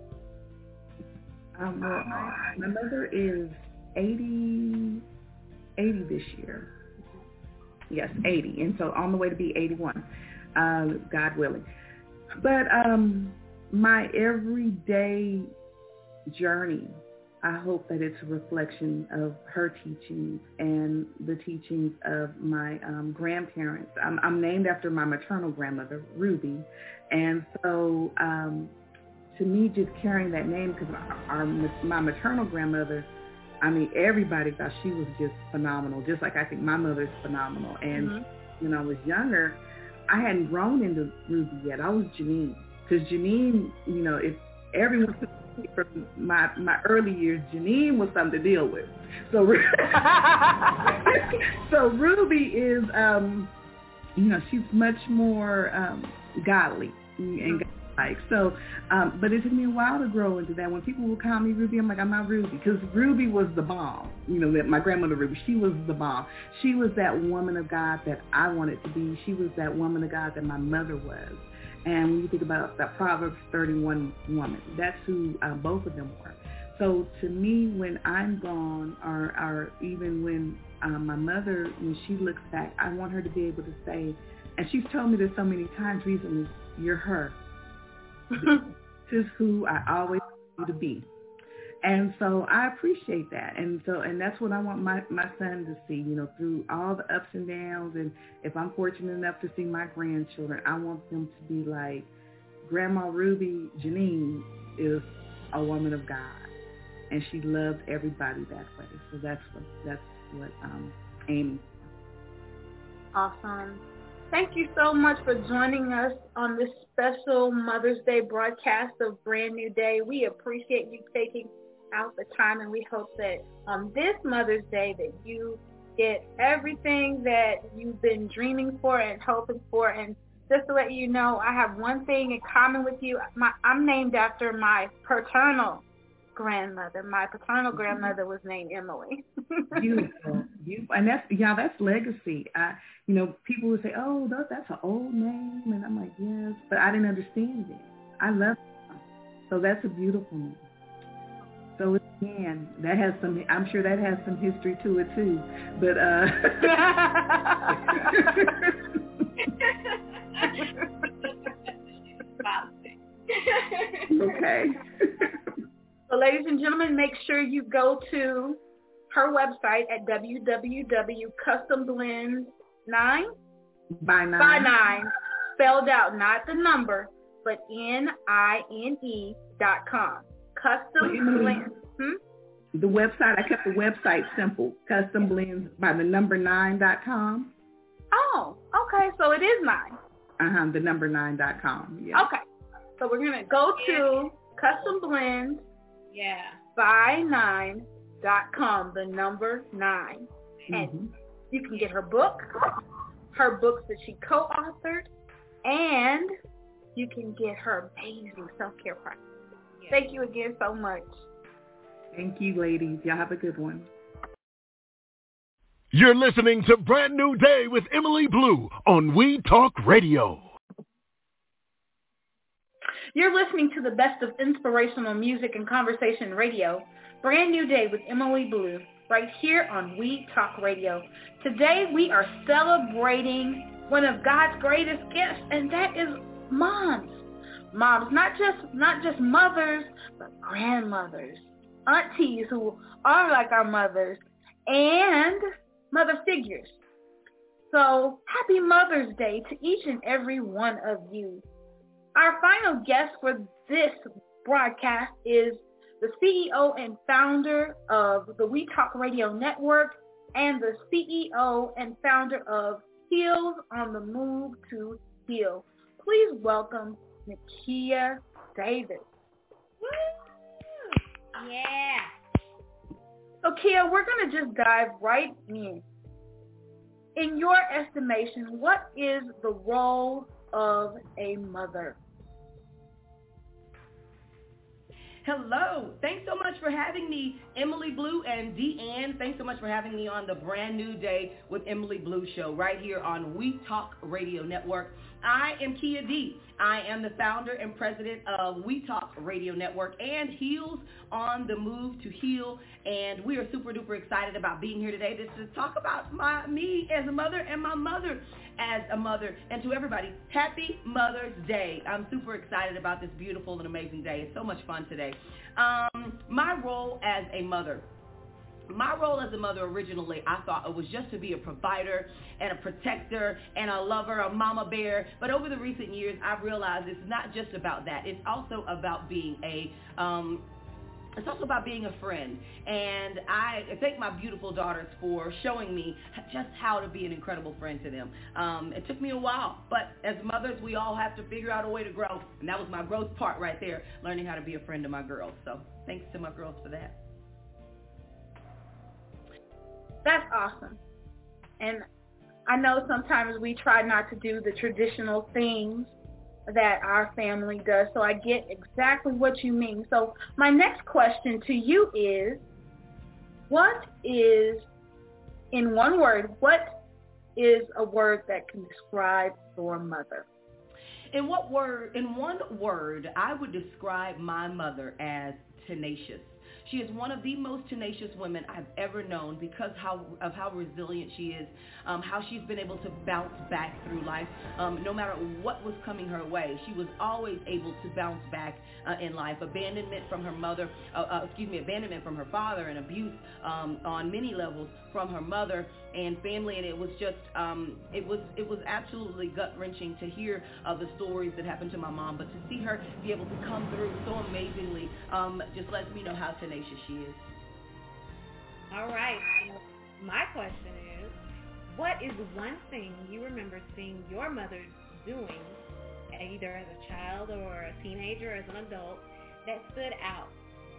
Um, well, I, my mother is eighty, eighty this year. Yes, eighty. And so on the way to be eighty-one. Uh, God willing. But um, my everyday journey, I hope that it's a reflection of her teachings and the teachings of my um, grandparents. I'm, I'm named after my maternal grandmother, Ruby. And so um, to me, just carrying that name, because our, my maternal grandmother, I mean, everybody thought she was just phenomenal, just like I think my mother's phenomenal. And mm-hmm. when I was younger, I hadn't grown into Ruby yet. I was Janine. Because Janine, you know, if everyone from my my early years, Janine was something to deal with. So, so Ruby is, um, you know, she's much more um, godly and godlike. So, um, but it took me a while to grow into that. When people would call me Ruby, I'm like, I'm not Ruby, because Ruby was the bomb. You know, that my grandmother Ruby, she was the bomb. She was that woman of God that I wanted to be. She was that woman of God that my mother was. And when you think about that Proverbs thirty-one woman, that's who uh, both of them were. So to me, when I'm gone, or, or even when um, my mother, when she looks back, I want her to be able to say, and she's told me this so many times recently, you're her. This is who I always want you to be. And so I appreciate that. And so, and that's what I want my, my son to see, you know, through all the ups and downs. And if I'm fortunate enough to see my grandchildren, I want them to be like, Grandma Ruby Janine is a woman of God. And she loved everybody that way. So that's what, that's what I'm aiming for. Awesome. Thank you so much for joining us on this special Mother's Day broadcast of Brand New Day. We appreciate you taking out the time, and we hope that on this Mother's Day that you get everything that you've been dreaming for and hoping for. And just to let you know, I have one thing in common with you. My, I'm named after my paternal grandmother. My paternal grandmother was named Emily. Beautiful. Beautiful. And that's, yeah, that's legacy. I, you know, people would say, oh, that, that's an old name. And I'm like, yes, but I didn't understand it. I love it. So that's a beautiful name. So again, that has some, I'm sure that has some history to it too. But, uh, okay. So ladies and gentlemen, make sure you go to her website at w w w dot custom blends nine by nine. By nine, spelled out, not the number, but N I N E dot com. Custom Blends. Hmm? The website, I kept the website simple. Custom Blends by the number nine dot com. Oh, okay. So it is nine. Uh-huh, the number nine dot com. Yeah. Okay. So we're going to go to Custom Blends. Yeah. by nine dot com, the number nine. And mm-hmm. you can get her book, her books that she co-authored, and you can get her amazing self-care practice. Yeah. Thank you again so much. Thank you, ladies. Y'all have a good one. You're listening to Brand New Day with Emily Blue on We Talk Radio. You're listening to the best of inspirational music and conversation radio, Brand New Day with Emily Blue, right here on We Talk Radio. Today we are celebrating one of God's greatest gifts, and that is moms. Moms, not just not just mothers, but grandmothers, aunties who are like our mothers, and mother figures. So happy Mother's Day to each and every one of you. Our final guest for this broadcast is the C E O and founder of the We Talk Radio Network and the C E O and founder of Heels on the Move to Heal. Please welcome Nakia Davis. Woo! Yeah. So Kia, we're going to just dive right in. In your estimation, what is the role of a mother? Hello. Thanks so much for having me, Emily Blue and Deanne. Thanks so much for having me on the Brand New Day with Emily Blue show right here on We Talk Radio Network. I am Kia D. I am the founder and president of We Talk Radio Network and Heels on the Move to Heal. And we are super duper excited about being here today to, to talk about my me as a mother and my mother as a mother. And to everybody, happy Mother's Day. I'm super excited about this beautiful and amazing day. It's so much fun today. Um, my role as a mother. My role as a mother originally, I thought it was just to be a provider and a protector and a lover, a mama bear. But over the recent years, I've realized it's not just about that. It's also about being a, um, it's also about being a friend. And I thank my beautiful daughters for showing me just how to be an incredible friend to them. Um, it took me a while, but as mothers, we all have to figure out a way to grow. And that was my growth part right there, learning how to be a friend to my girls. So thanks to my girls for that. That's awesome. And I know sometimes we try not to do the traditional things that our family does, so I get exactly what you mean. So my next question to you is, what is, in one word, what is a word that can describe your mother? In what word, in one word, I would describe my mother as tenacious. She is one of the most tenacious women I've ever known because how, of how resilient she is, um, how she's been able to bounce back through life. Um, no matter what was coming her way, she was always able to bounce back uh, in life. Abandonment from her mother, uh, uh, excuse me, abandonment from her father and abuse um, on many levels from her mother and family. And it was just, um, it was it was absolutely gut-wrenching to hear uh, the stories that happened to my mom. But to see her be able to come through so amazingly um, just lets me know how tenacious she is. All right. My question is, what is one thing you remember seeing your mother doing, either as a child or a teenager or as an adult, that stood out?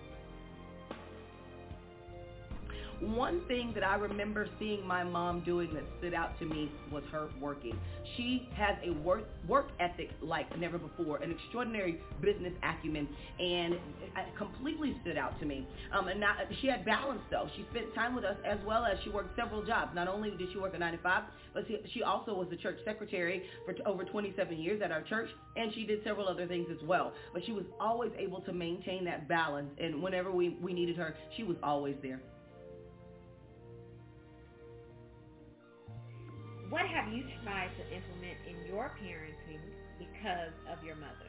One thing that I remember seeing my mom doing that stood out to me was her working. She has a work work ethic like never before, an extraordinary business acumen, and it completely stood out to me. Um, and not, she had balance though. She spent time with us as well as she worked several jobs. Not only did she work a nine to five, but she, she also was the church secretary for t- over twenty-seven years at our church, and she did several other things as well. But she was always able to maintain that balance, and whenever we, we needed her, she was always there. What have you tried to implement in your parenting because of your mother?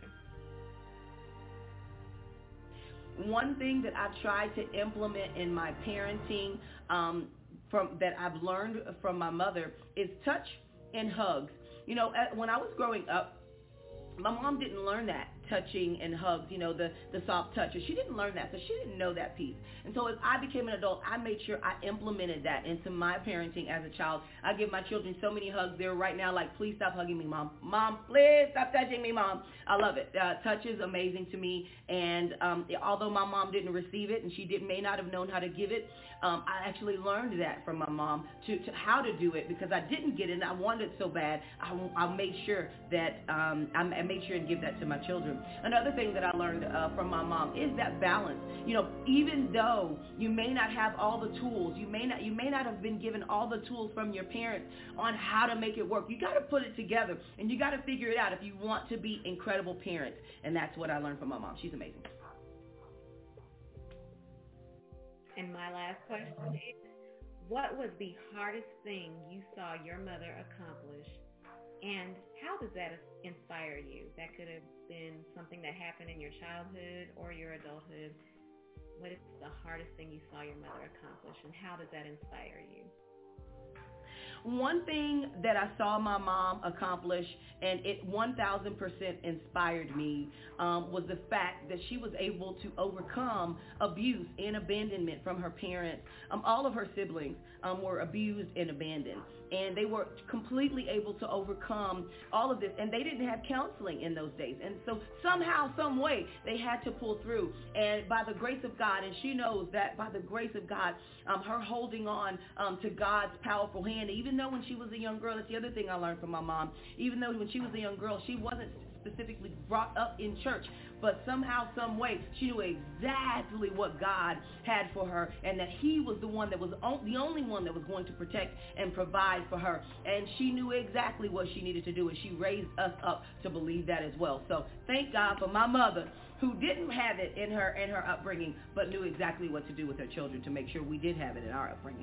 One thing that I've tried to implement in my parenting um, from that I've learned from my mother is touch and hugs. You know, when I was growing up, my mom didn't learn that, touching and hugs, you know, the, the soft touches. She didn't learn that, so she didn't know that piece. And so as I became an adult, I made sure I implemented that into my parenting as a child. I give my children so many hugs. They're right now like, please stop hugging me, Mom. Mom, please stop touching me, Mom. I love it. Uh, touch is amazing to me. And um, although my mom didn't receive it and she did, may not have known how to give it, um, I actually learned that from my mom to, to how to do it because I didn't get it and I wanted it so bad. I, I made sure that um, I, I made sure and give that to my children. children. Another thing that I learned uh, from my mom is that balance. You know, even though you may not have all the tools, you may not you may not have been given all the tools from your parents on how to make it work. You got to put it together, and you got to figure it out if you want to be incredible parents. And that's what I learned from my mom. She's amazing. And my last question is, what was the hardest thing you saw your mother accomplish, and how does that inspire you? That could have been something that happened in your childhood or your adulthood. What is the hardest thing you saw your mother accomplish, and how does that inspire you? One thing that I saw my mom accomplish, and it one thousand percent inspired me, um, was the fact that she was able to overcome abuse and abandonment from her parents. Um, all of her siblings um, were abused and abandoned, and they were completely able to overcome all of this, and they didn't have counseling in those days. And so somehow, some way, they had to pull through. And by the grace of God, and she knows that by the grace of God, um, her holding on um, to God's powerful hand, even though when she was a young girl, that's the other thing I learned from my mom, even though when she was a young girl, she wasn't specifically brought up in church, but somehow, some way, she knew exactly what God had for her, and that he was the one that was on, the only one that was going to protect and provide for her. And she knew exactly what she needed to do, and she raised us up to believe that as well. So thank God for my mother, who didn't have it in her in her upbringing, but knew exactly what to do with her children to make sure we did have it in our upbringing.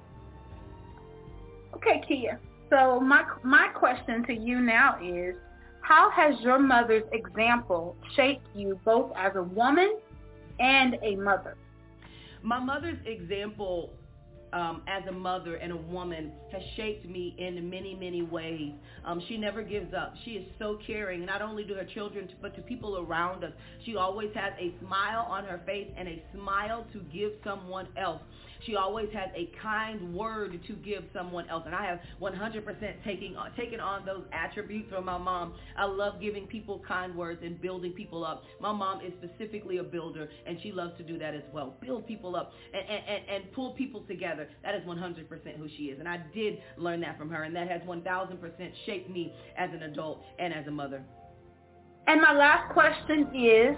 Okay, Kia. So my my question to you now is, how has your mother's example shaped you both as a woman and a mother? My mother's example um, as a mother and a woman has shaped me in many, many ways. Um, she never gives up. She is so caring, not only to her children, but to people around us. She always has a smile on her face and a smile to give someone else. She always has a kind word to give someone else. And I have one hundred percent taking on, taken on those attributes from my mom. I love giving people kind words and building people up. My mom is specifically a builder, and she loves to do that as well. Build people up and, and, and pull people together. That is one hundred percent who she is. And I did learn that from her, and that has one thousand percent shaped me as an adult and as a mother. And my last question is,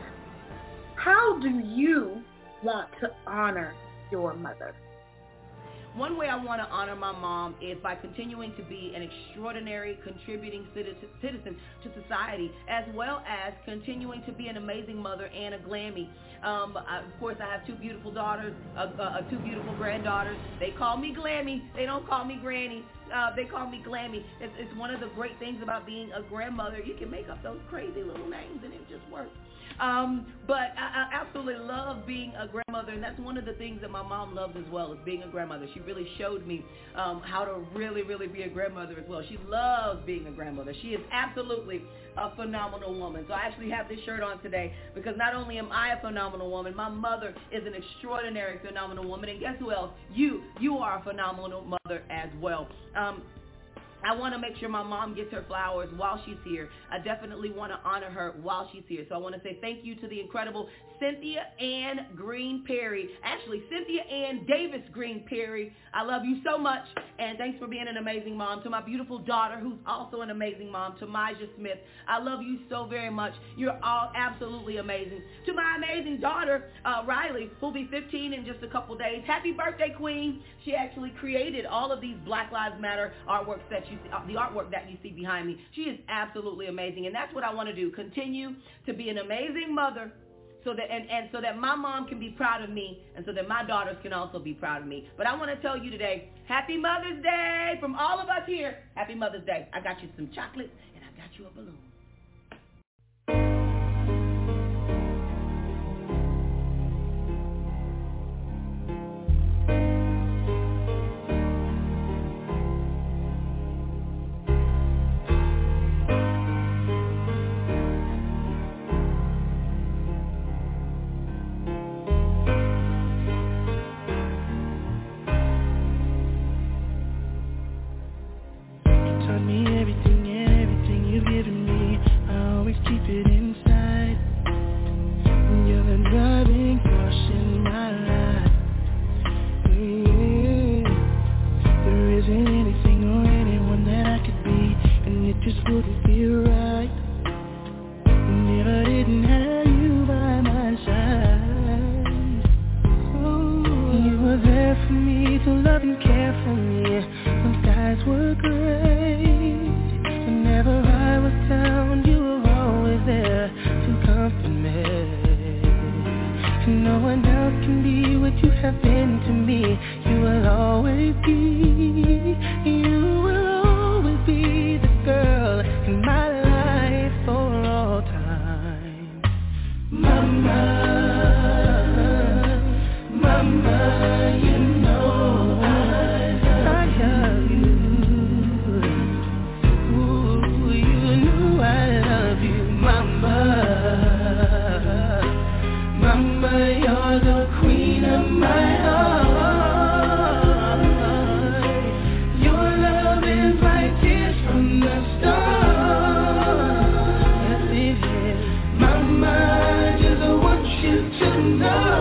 how do you want to honor your mother? One way I want to honor my mom is by continuing to be an extraordinary contributing citizen to society, as well as continuing to be an amazing mother and a Glammy. Um, I, of course, I have two beautiful daughters, uh, uh, two beautiful granddaughters. They call me Glammy. They don't call me Granny. Uh, they call me Glammy. It's, it's one of the great things about being a grandmother. You can make up those crazy little names and it just works. Um, but I, I absolutely love being a grandmother, and that's one of the things that my mom loves as well, is being a grandmother. She really showed me um, how to really, really be a grandmother as well. She loves being a grandmother. She is absolutely a phenomenal woman. So I actually have this shirt on today because not only am I a phenomenal woman, my mother is an extraordinary phenomenal woman. And guess who else? You. You are a phenomenal mother as well. Um, I want to make sure my mom gets her flowers while she's here. I definitely want to honor her while she's here. So I want to say thank you to the incredible Cynthia Ann Green Perry. Actually, Cynthia Ann Davis Green Perry. I love you so much, and thanks for being an amazing mom. To my beautiful daughter, who's also an amazing mom, to Maja Smith, I love you so very much. You're all absolutely amazing. To my amazing daughter, uh, Riley, who'll be fifteen in just a couple days. Happy birthday, Queen. She actually created all of these Black Lives Matter artworks that you see, uh, the artwork that you see behind me. She is absolutely amazing, and that's what I want to do. Continue to be an amazing mother, so that and, and so that my mom can be proud of me, and so that my daughters can also be proud of me. But I want to tell you today, Happy Mother's Day from all of us here. Happy Mother's Day. I got you some chocolate, and I got you a balloon. Just wouldn't feel right. Never did. didn't have you by my side. Oh, you were there for me to love and care for me when skies were gray. Whenever I was down, you were always there to comfort me. And no one else can be what you have been to me. You will always be, you will always be the girl in my life for all time. Mama, mama, you know I, I love you. Ooh, you know I love you, mama. Mama, you're the queen of my heart. Your love is like tears from the stars. Yes, it is. Mama, I just want you to know,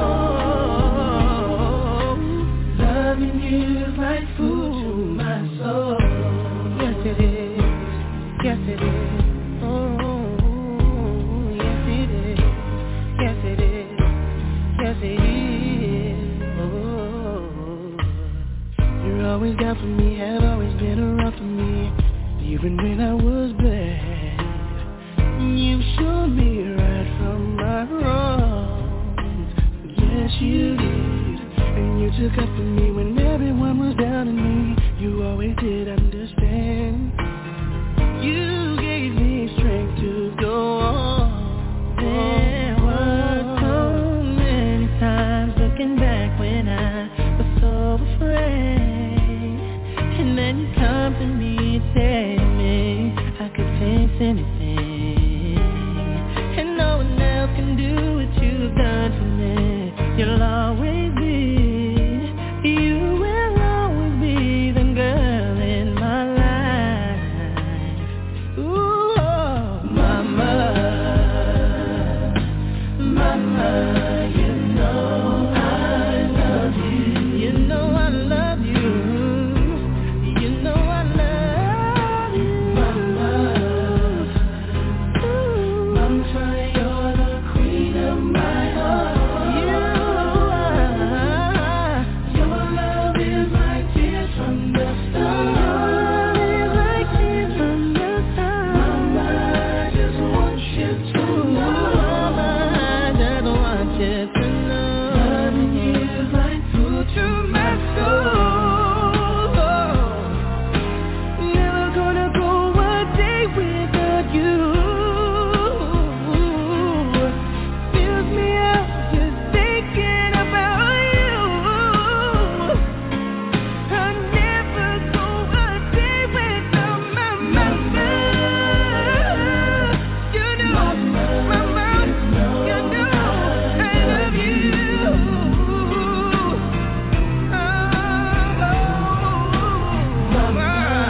loving you is like food to my soul. Yes, it is. Yes, it is. Oh, yes, it is. Yes, it is. Yes, it is. Oh, you're always down for me, have always been around for me, even when I was bad. You showed me right from my wrongs. Yes, you did. And you took up for me when everyone was down on me. You always did understand. You gave me strength to go on. There were so many times looking back when I was so afraid. And then you come to me and tell me I could face anything. And no one else can do what you've done for me. You'll always be, you will always be the girl in my life. Ooh, oh, mama, mama, you know I love you. You know I love you. You know I love you, mama. Ooh, mama, you're the queen of my heart. You are. Your love is like tears from the stars. It's like tears from the stars. Mama, I just want you to know. Mama, I just want you to know. Loving you is like food to my soul. Never gonna go a day without you. Fills me up just thinking about you. I'll never go a day without my mama. You know, mama, you know I love you. Oh, mama,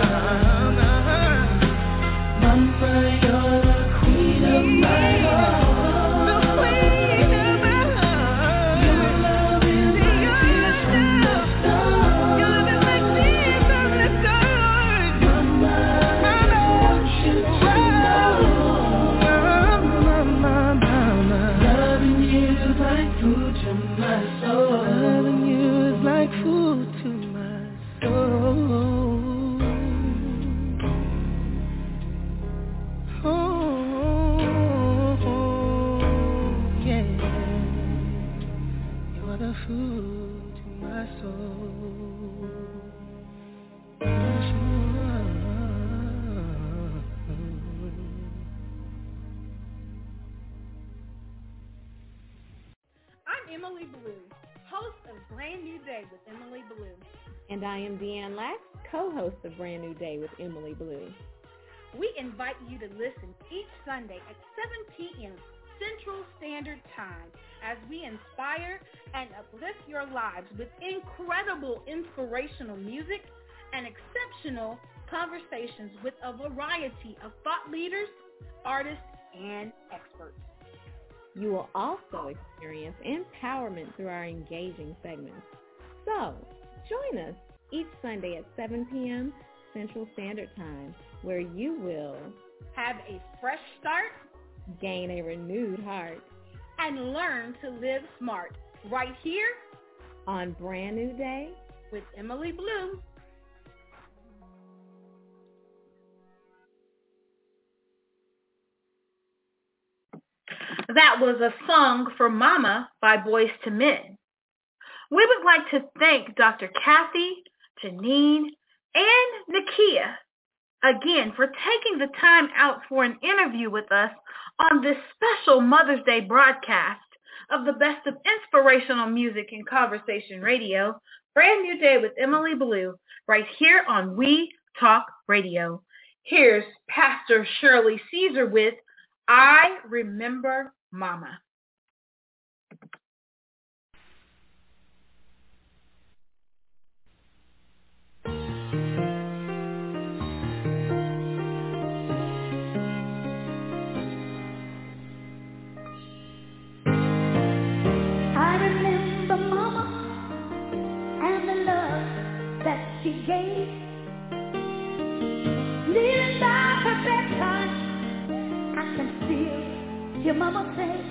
mama, you're the queen of my heart. The queen of my heart. Your love is like tears from the stars. Your love is like tears from the stars. Mama, I want you to know. Mama, mama, loving you is like food to my soul. Loving you is like food to my soul. Oh, yeah. You're the food to my soul. Yes, you are. I'm Emily Blue, host of Brand New Day with Emily Blue. And I am Deanne Lack, co-host of Brand New Day with Emily Blue. We invite you to listen each Sunday at seven p.m. Central Standard Time as we inspire and uplift your lives with incredible inspirational music and exceptional conversations with a variety of thought leaders, artists, and experts. You will also experience empowerment through our engaging segments. So, join us each Sunday at seven p.m. Central Standard Time, where you will have a fresh start, gain a renewed heart, and learn to live smart right here on Brand New Day with Emily Blue. That was a song for Mama by Boyz two Men. We would like to thank Doctor Kathy, Janine, and Nakia again for taking the time out for an interview with us on this special Mother's Day broadcast of the best of inspirational music and conversation radio, Brand New Day with Emily Blue, right here on We Talk Radio. Here's Pastor Shirley Caesar with I Remember Mama. She gave, kneeling by her bedside, I can feel your mama say,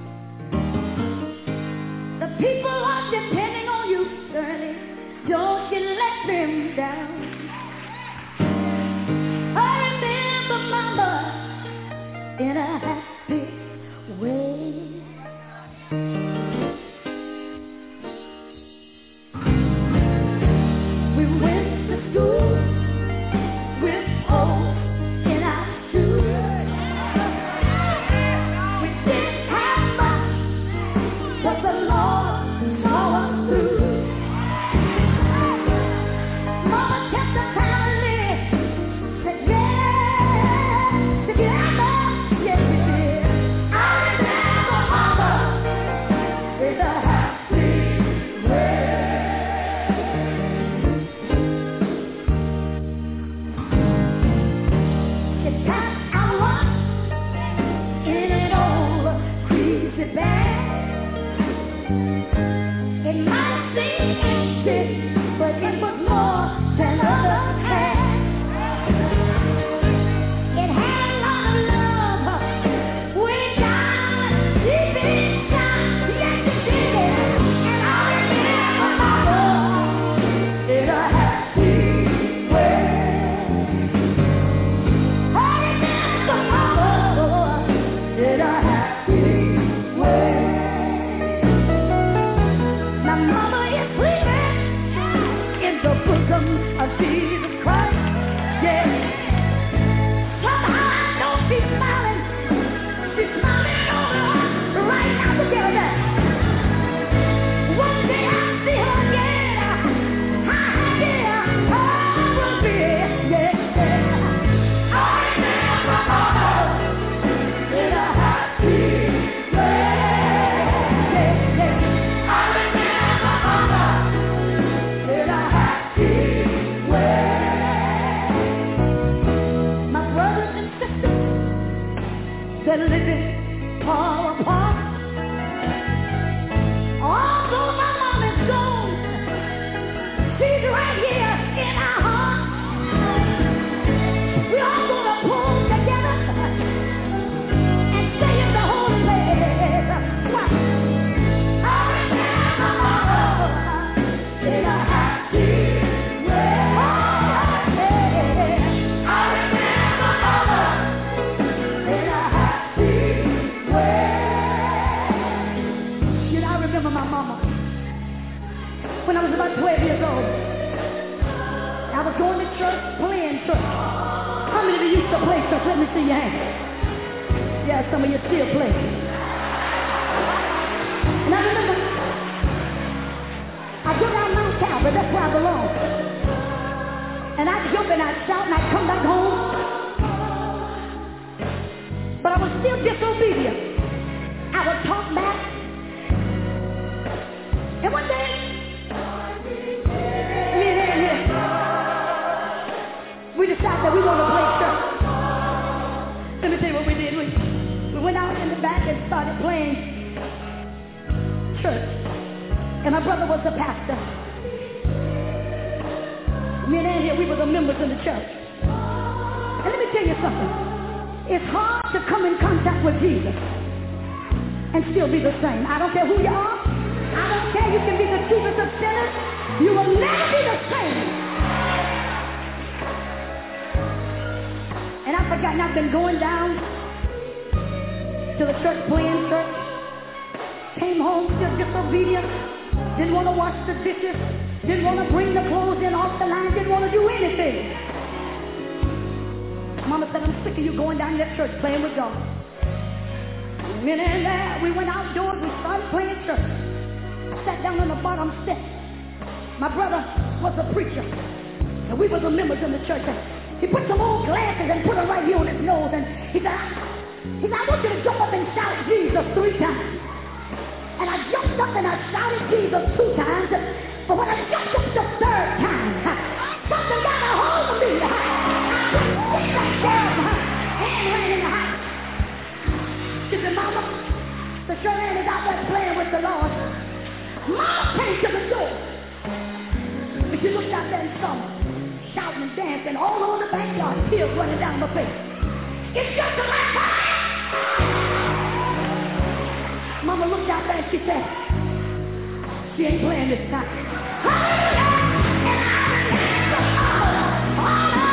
the people are depending on you, Shirley, don't you let them down. I remember mama in a happy way. It's hard to come in contact with Jesus and still be the same. I don't care who you are. I don't care. You can be the chiefest of sinners. You will never be the same. And I've forgotten I've been going down to the church, playing church. Came home still disobedient. Didn't want to wash the dishes. Didn't want to bring the clothes in off the line. Didn't want to do anything. Mama said, I'm sick of you going down to that church playing with God. We went in there. We went outdoors. We started playing church. I sat down on the bottom step. My brother was a preacher. And we were the members in the church. And he put some old glasses and put them right here on his nose. And he said, he said, I want you to jump up and shout Jesus three times. And I jumped up and I shouted Jesus two times. But when I jumped up the third time, something got a hold of me. I couldn't see that damn hand ran in the house. She said, Mama, the sure hand is out there playing with the Lord. Mama came to the door. And she looked out there and saw me, shouting and dancing all over the backyard, tears running down my face. It's just a last time. Mama looked out there and she said, she ain't playing this time. Hallelujah! And I believe the Lord. Oh, no!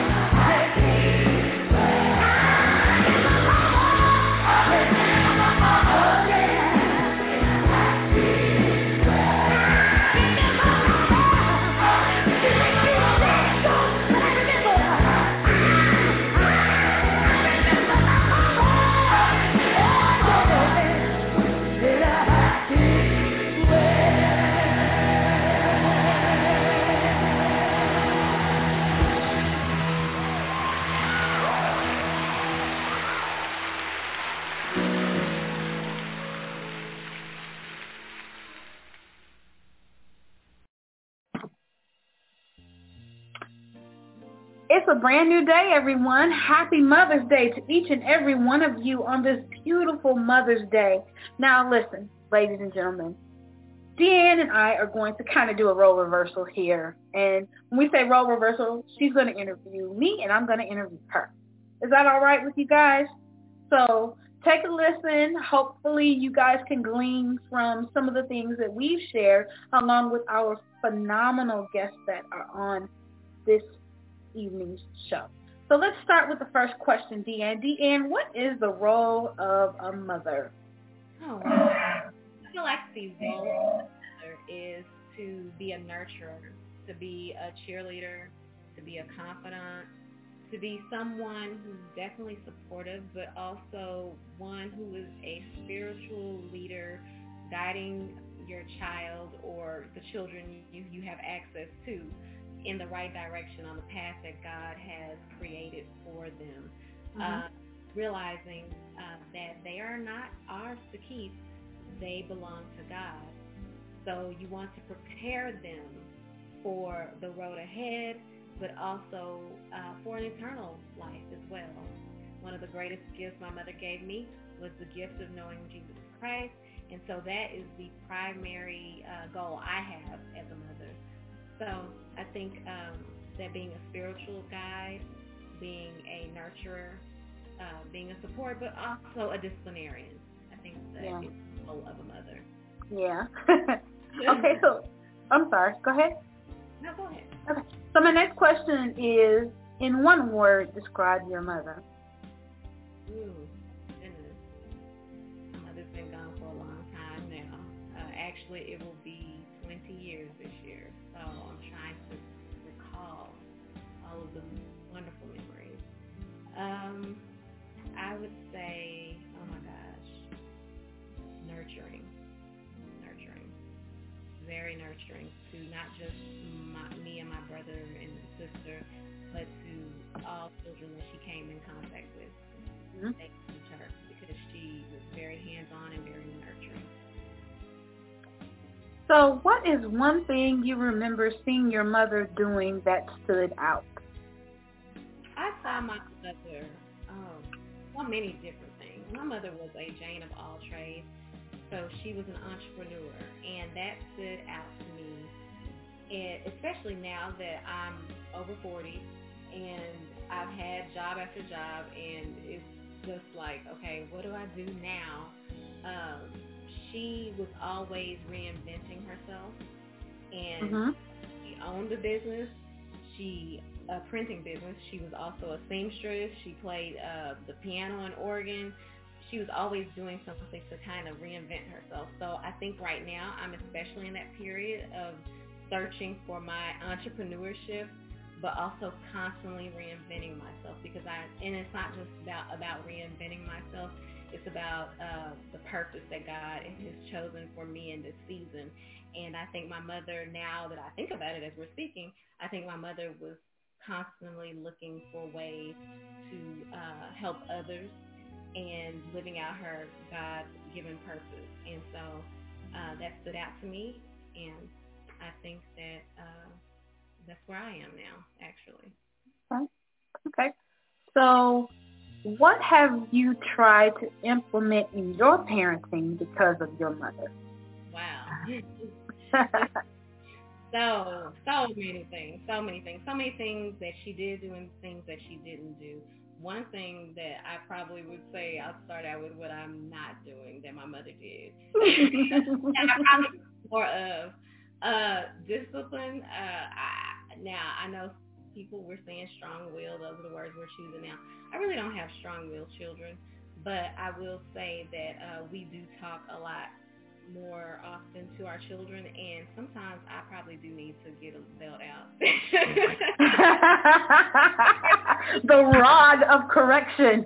It's a brand new day, everyone. Happy Mother's Day to each and every one of you on this beautiful Mother's Day. Now, listen, ladies and gentlemen, Deanne and I are going to kind of do a role reversal here. And when we say role reversal, she's going to interview me and I'm going to interview her. Is that all right with you guys? So take a listen. Hopefully you guys can glean from some of the things that we've shared along with our phenomenal guests that are on this evening's show. So let's start with the first question, Deanne. Deanne, what is the role of a mother? Oh, wow. I feel like the role of a mother is to be a nurturer, to be a cheerleader, to be a confidant, to be someone who's definitely supportive, but also one who is a spiritual leader guiding your child or the children you, you have access to in the right direction on the path that God has created for them. Mm-hmm. Uh, realizing uh, that they are not ours to keep, they belong to God. So you want to prepare them for the road ahead, but also uh, for an eternal life as well. One of the greatest gifts my mother gave me was the gift of knowing Jesus Christ, and so that is the primary uh, goal I have as a mother. So I think um, that being a spiritual guide, being a nurturer, uh, being a support, but also a disciplinarian, I think that yeah. is the role of a mother. Yeah. Okay, so I'm sorry. Go ahead. No, go ahead. Okay. So my next question is, in one word, describe your mother. Ooh, goodness. My mother's been gone for a long time now. Uh, actually, it will be twenty years this year. So I'm trying to recall all of the wonderful memories. Um, I would say, oh my gosh, nurturing. Nurturing. Very nurturing to not just my, me and my brother and sister, but to all children that she came in contact with. Mm-hmm. Thank you to her because she was very hands-on and very nurturing. So what is one thing you remember seeing your mother doing that stood out? I saw my mother, oh, so many different things. My mother was a Jane of all trades, so she was an entrepreneur, and that stood out to me, and especially now that I'm over forty, and I've had job after job, and it's just like, okay, what do I do now? Um, she was always reinventing herself, and mm-hmm. she owned a business. She a printing business. She was also a seamstress. She played uh, the piano and organ. She was always doing something to kind of reinvent herself. So I think right now I'm especially in that period of searching for my entrepreneurship, but also constantly reinventing myself, because I, and it's not just about, about reinventing myself, it's about uh, the purpose that God has chosen for me in this season. And I think my mother, now that I think about it as we're speaking, I think my mother was constantly looking for ways to uh, help others and living out her God-given purpose. And so uh, that stood out to me, and I think that uh, that's where I am now, actually. Okay. Okay. So what have you tried to implement in your parenting because of your mother? Wow. so, so many things, so many things, so many things that she did do and things that she didn't do. One thing that I probably would say, I'll start out with what I'm not doing that my mother did. And I probably more of uh, discipline. Uh, I, now, I know people were saying strong-willed. Those are the words we're choosing now. I really don't have strong-willed children, but I will say that uh, we do talk a lot more often to our children, and sometimes I probably do need to get a belt out. The rod of correction.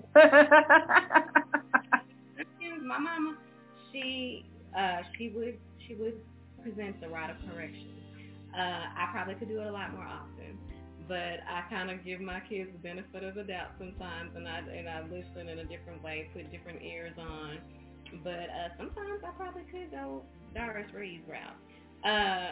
My mama, she uh, she would she would present the rod of correction. Uh, I probably could do it a lot more often, but I kind of give my kids the benefit of the doubt sometimes, and I and I listen in a different way, put different ears on. But uh, sometimes I probably could go Doris Reed's route. Uh,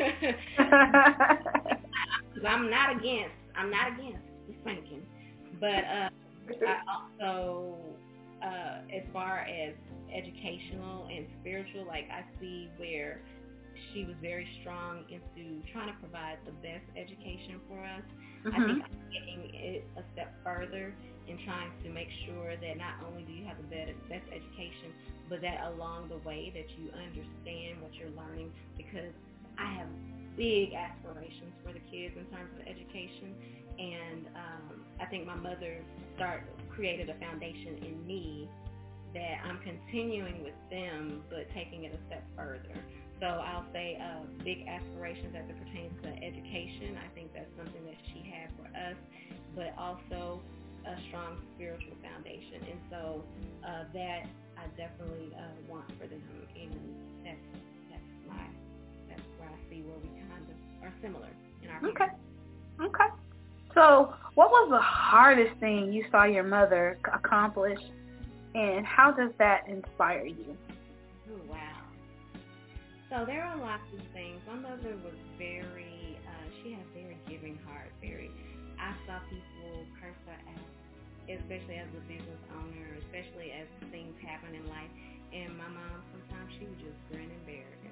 I'm not against, I'm not against the spanking. But uh, I also, uh, as far as educational and spiritual, like I see where she was very strong into trying to provide the best education for us. Mm-hmm. I think I'm taking it a step further in trying to make sure that not only do you have the best, best education, but that along the way that you understand what you're learning, because I have big aspirations for the kids in terms of education, and um, I think my mother start created a foundation in me that I'm continuing with them, but taking it a step further. So I'll say uh, big aspirations as it pertains to education. I think that's something that she had for us, but also a strong spiritual foundation. And so uh, that I definitely uh, want for them, and that's that's my that's where I see where we kind of are similar in our okay. Family. Okay. So what was the hardest thing you saw your mother accomplish, and how does that inspire you? Oh, wow. So there are lots of things. My mother was very, uh, she had a very giving heart. Very, I saw people curse her out, especially as a business owner, especially as things happen in life. And my mom, sometimes she would just grin and bear it.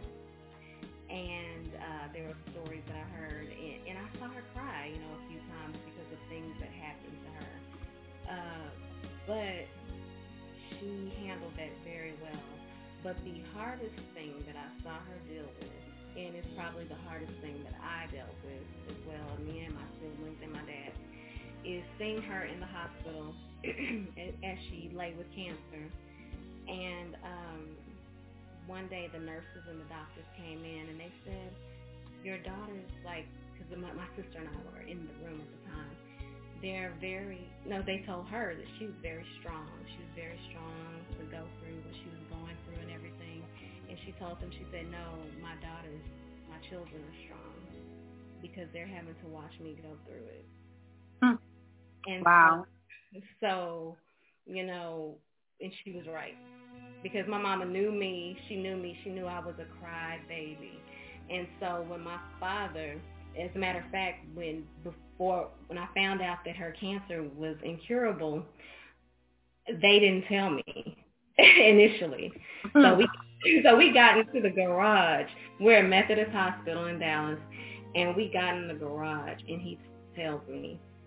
And uh, there were stories that I heard, and, and I saw her cry, you know, a few times because of things that happened to her. Uh, but she handled that very well. But the hardest thing that I saw her deal with, and it's probably the hardest thing that I dealt with as well, me and my siblings and my dad, is seeing her in the hospital as she lay with cancer. And um, one day the nurses and the doctors came in and they said, your daughter's like, because my, my sister and I were in the room at the time, they're very, no, they told her that she was very strong. She was very strong to go through what she was going through and everything. And she told them, she said, no, my daughters, my children are strong because they're having to watch me go through it. Hmm. And wow. So, so, you know, and she was right. Because my mama knew me, she knew me, she knew I was a cry baby. And so when my father, as a matter of fact, when before when I found out that her cancer was incurable, they didn't tell me initially. Mm-hmm. So we so we got into the garage. We're a Methodist hospital in Dallas, and we got in the garage, and he tells me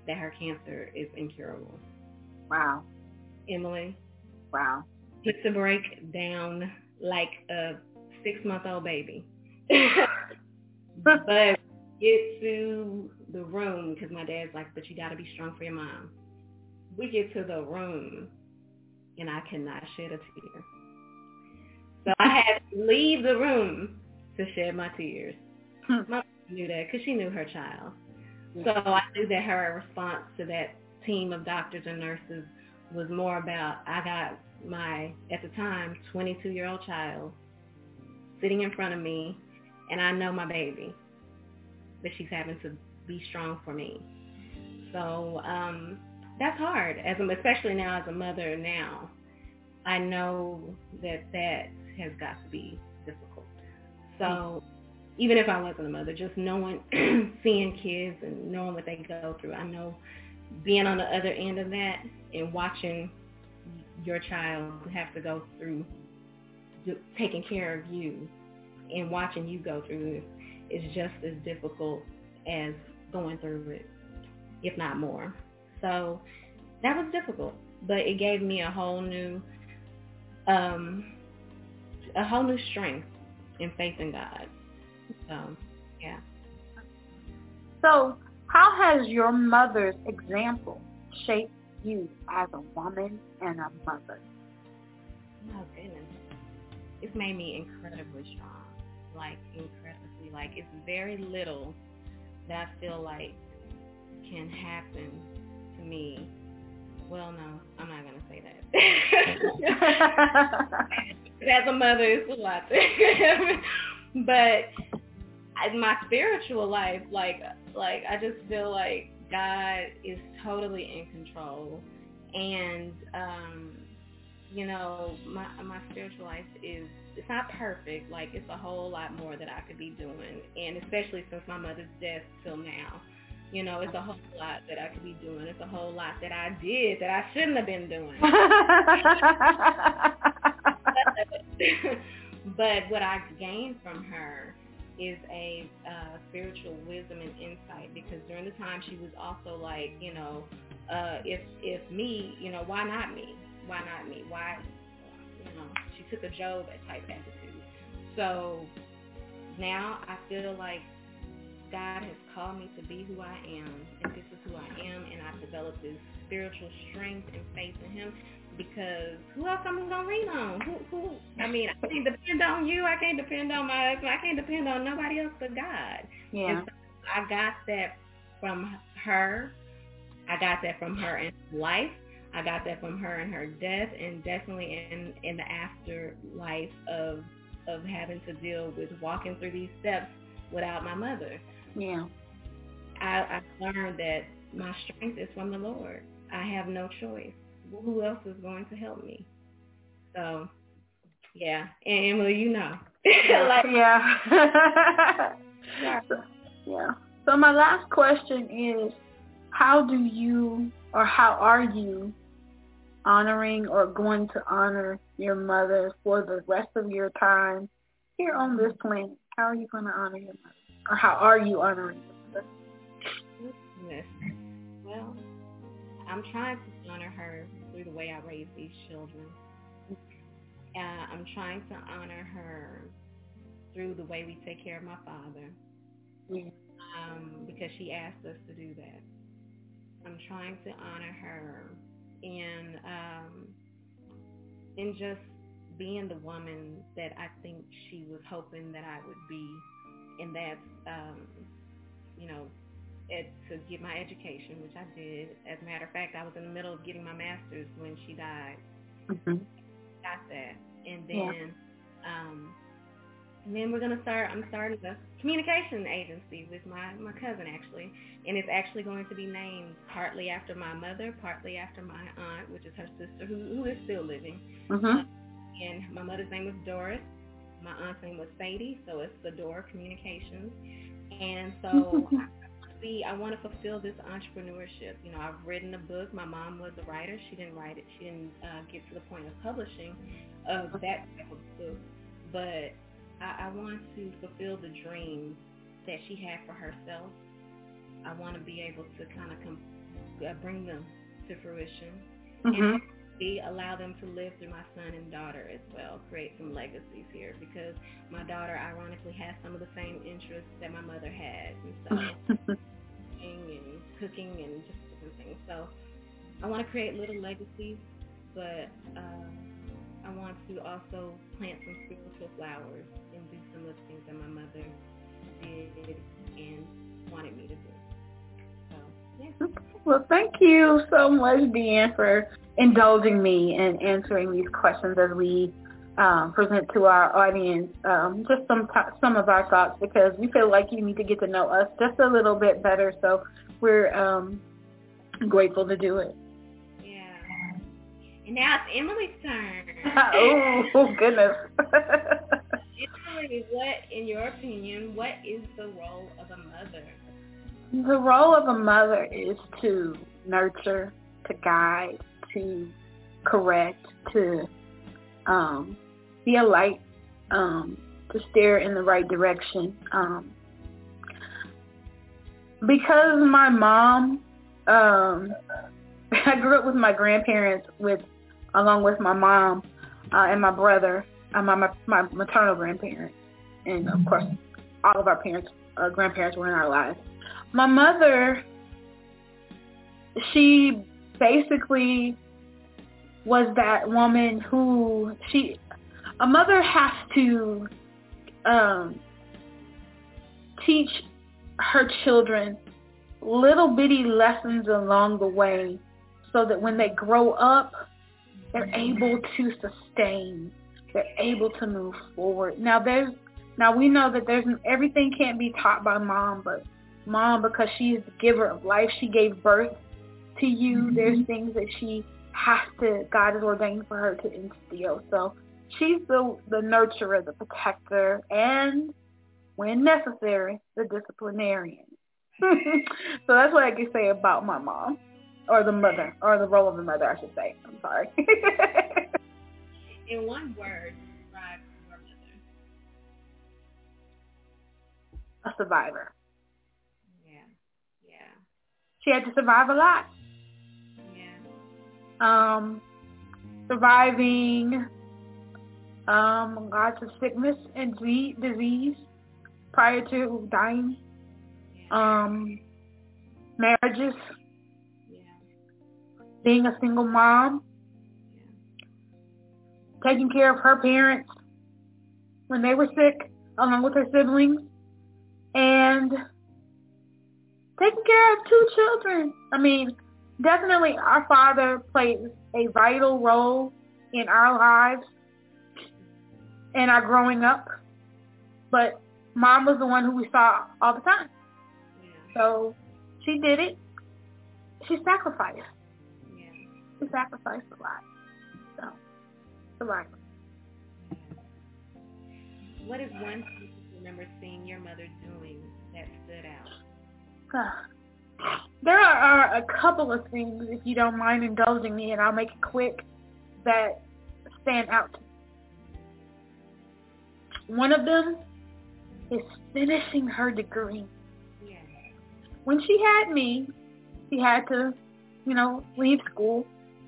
that her cancer is incurable. Wow. Emily. Wow. Puts to break down like a six-month-old baby. But get to the room, because my dad's like, but you got to be strong for your mom. We get to the room, and I cannot shed a tear. So I had to leave the room to shed my tears. My mom knew that because she knew her child. So I knew that her response to that team of doctors and nurses was more about, I got my, at the time, twenty-two-year-old child sitting in front of me, and I know my baby, but she's having to be strong for me. So um, that's hard, as a, especially now as a mother now. I know that that has got to be difficult. So even if I wasn't a mother, just knowing, seeing kids and knowing what they go through, I know being on the other end of that and watching your child have to go through do, taking care of you and watching you go through it is just as difficult as going through it, if not more. So that was difficult, but it gave me a whole new, um, a whole new strength and faith in God. So, yeah. So, how has your mother's example shaped you as a woman and a mother? Oh, goodness. It's made me incredibly strong. Like, incredibly. Like, it's very little that I feel like can happen to me. Well, no, I'm not going to say that. As a mother, it's a lot. But my spiritual life, like, like I just feel like God is totally in control. And, um, you know, my my spiritual life is, it's not perfect. Like, it's a whole lot more that I could be doing. And especially since my mother's death till now. You know, it's a whole lot that I could be doing. It's a whole lot that I did that I shouldn't have been doing. But what I gained from her is a uh, spiritual wisdom and insight, because during the time she was also like, you know, uh, if if me, you know, why not me? Why not me? Why, you know, she took a Job type attitude. So now I feel like God has called me to be who I am, and this is who I am, and I've developed this spiritual strength and faith in Him, because who else am I going to lean on? Who, who? I mean, I can't depend on you. I can't depend on my husband. I can't depend on nobody else but God. Yeah. And so I got that from her. I got that from her in life. I got that from her in her death, and definitely in, in the afterlife of of having to deal with walking through these steps without my mother. Yeah. I, I learned that my strength is from the Lord. I have no choice. Who else is going to help me? So, yeah. And Emily, you know. like, yeah. so, yeah. So my last question is, how do you, or how are you honoring or going to honor your mother for the rest of your time here on this planet? How are you going to honor your mother? Or how are you honoring your mother? Goodness. Well, I'm trying to honor her through the way I raise these children. Uh, I'm trying to honor her through the way we take care of my father, yeah. um, because she asked us to do that. I'm trying to honor her in um, in just being the woman that I think she was hoping that I would be, and that's, um, you know, Ed, to get my education, which I did. As a matter of fact, I was in the middle of getting my master's when she died. Mm-hmm. Got that, and then, yeah. um, and then we're gonna start. I'm starting a communication agency with my my cousin actually, and it's actually going to be named partly after my mother, partly after my aunt, which is her sister, who who is still living. Mm-hmm. Uh, and my mother's name was Doris. My aunt's name was Sadie, so it's Fedora Communications, and so. See, I want to fulfill this entrepreneurship. You know, I've written a book. My mom was a writer. She didn't write it. She didn't uh, get to the point of publishing of that type of book. But I, I want to fulfill the dream that she had for herself. I want to be able to kind of com- uh, bring them to fruition. Mm-hmm. And we allow them to live through my son and daughter as well, create some legacies here, because my daughter ironically has some of the same interests that my mother had, and so and cooking and just different things. So I want to create little legacies, but uh, I want to also plant some spiritual flowers and do some of the things that my mother did and wanted me to do. So, yeah. Well, thank you so much, Deanne, for indulging me and answering these questions as we um, present to our audience um, just some t- some of our thoughts, because we feel like you need to get to know us just a little bit better. So we're um, grateful to do it. Yeah. And now it's Emily's turn. oh, goodness. Emily, what, in your opinion, what is the role of a mother? The role of a mother is to nurture, to guide, to correct, to um, be a light, um, to steer in the right direction. Um, because my mom, um, I grew up with my grandparents, with along with my mom uh, and my brother, uh, my, my my maternal grandparents, and of course, all of our parents, uh, grandparents were in our lives. My mother, she basically was that woman who she, a mother has to um, teach her children little bitty lessons along the way so that when they grow up, they're able to sustain, they're able to move forward. Now there's, now we know that there's, everything can't be taught by mom, but mom, because she's the giver of life, she gave birth to you. Mm-hmm. There's things that she has to, God has ordained for her to instill. So she's the the nurturer, the protector, and when necessary, the disciplinarian. So that's what I can say about my mom, or the mother, or the role of the mother, I should say. I'm sorry. In one word, describe your mother. A survivor. Yeah. She had to survive a lot. Yeah. Um, surviving um, lots of sickness and disease prior to dying. Yeah. Um, marriages. Yeah. Being a single mom. Yeah. Taking care of her parents when they were sick, along with her siblings. And taking care of two children. I mean, definitely our father played a vital role in our lives and our growing up. But mom was the one who we saw all the time. Yeah. So she did it. She sacrificed. Yeah. She sacrificed a lot. So, survivor. What is one thing you remember seeing your mother doing that stood out? There are a couple of things, if you don't mind indulging me, and I'll make it quick, that stand out to me. One of them is finishing her degree. Yeah. When she had me, she had to, you know, leave school.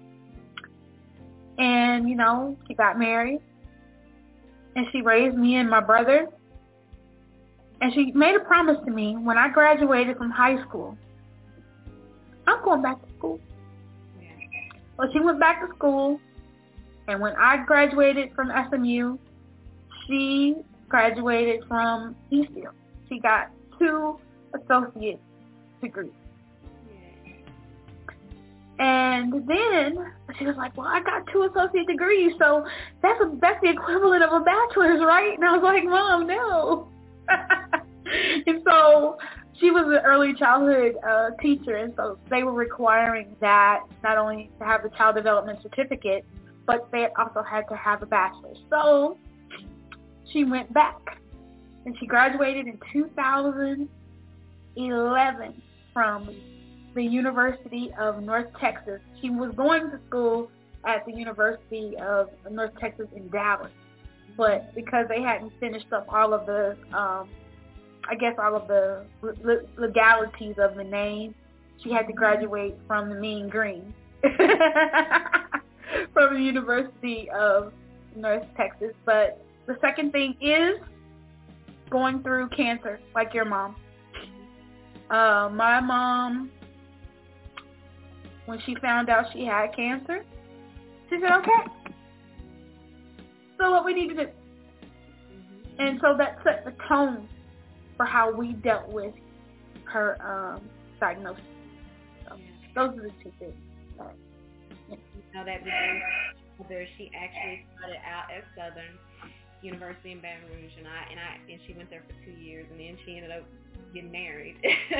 And, you know, she got married. And she raised me and my brother. And she made a promise to me when I graduated from high school, I'm going back to school. Yeah. Well, she went back to school, and when I graduated from S M U, she graduated from Eastfield. She got two associate degrees. Yeah. And then she was like, well, I got two associate degrees, so that's a, that's the equivalent of a bachelor's, right? And I was like, Mom, no. And so she was an early childhood uh, teacher, and so they were requiring that not only to have the child development certificate, but they also had to have a bachelor's. So she went back, and she graduated in two thousand eleven from the University of North Texas. She was going to school at the University of North Texas in Dallas, but because they hadn't finished up all of the, um, I guess all of the legalities of the name, she had to graduate from the Mean Green from the University of North Texas. But the second thing is going through cancer, like your mom. Uh, my mom, when she found out she had cancer, she said, okay, so what we need to do. And so that set the tone for how we dealt with her um, diagnosis. So those are the two things. Uh, yeah. You know, that mother, she actually started out at Southern University in Baton Rouge, and I and I and she went there for two years, and then she ended up getting married.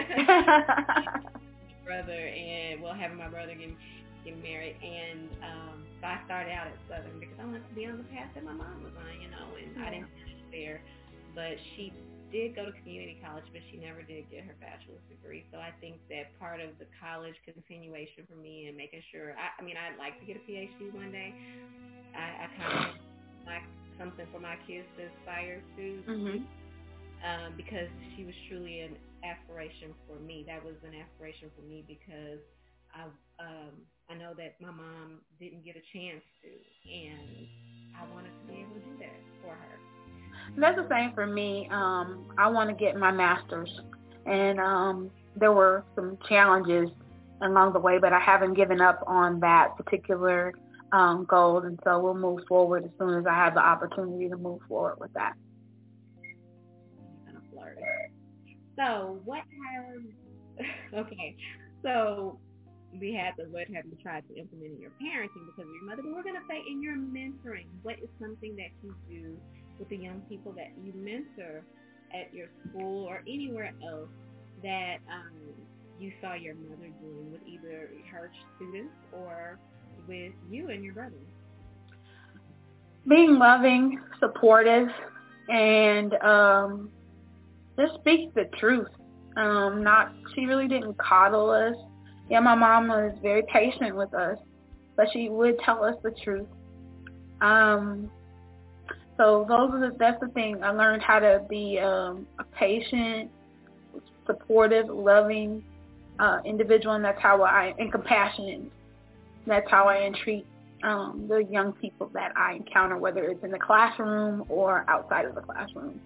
brother and well, having my brother get get married, and um, so I started out at Southern because I wanted to be on the path that my mom was on, you know, and yeah. I didn't finish there, but she did go to community college, but she never did get her bachelor's degree. So I think that part of the college continuation for me and making sure, I, I mean, I'd like to get a P H D one day. I, I kind of like something for my kids to aspire to, mm-hmm. um, because she was truly an aspiration for me. That was an aspiration for me because I um, I know that my mom didn't get a chance to, and I wanted to be able to do that for her. That's the same for me. Um, I want to get my master's, and um, there were some challenges along the way, but I haven't given up on that particular um, goal, and so we'll move forward as soon as I have the opportunity to move forward with that. Kind of blurry. So what have, okay, so we had the what have you tried to implement in your parenting because of your mother, but we're going to say in your mentoring, what is something that you do with the young people that you mentor at your school or anywhere else that um, you saw your mother doing with either her students or with you and your brother? Being loving, supportive, and um, just speak the truth. Um, not, she really didn't coddle us. Yeah, my mom was very patient with us, but she would tell us the truth. Um, so those are the, that's the thing. I learned how to be um, a patient, supportive, loving uh, individual, and that's how I, and compassionate. That's how I entreat um, the young people that I encounter, whether it's in the classroom or outside of the classroom.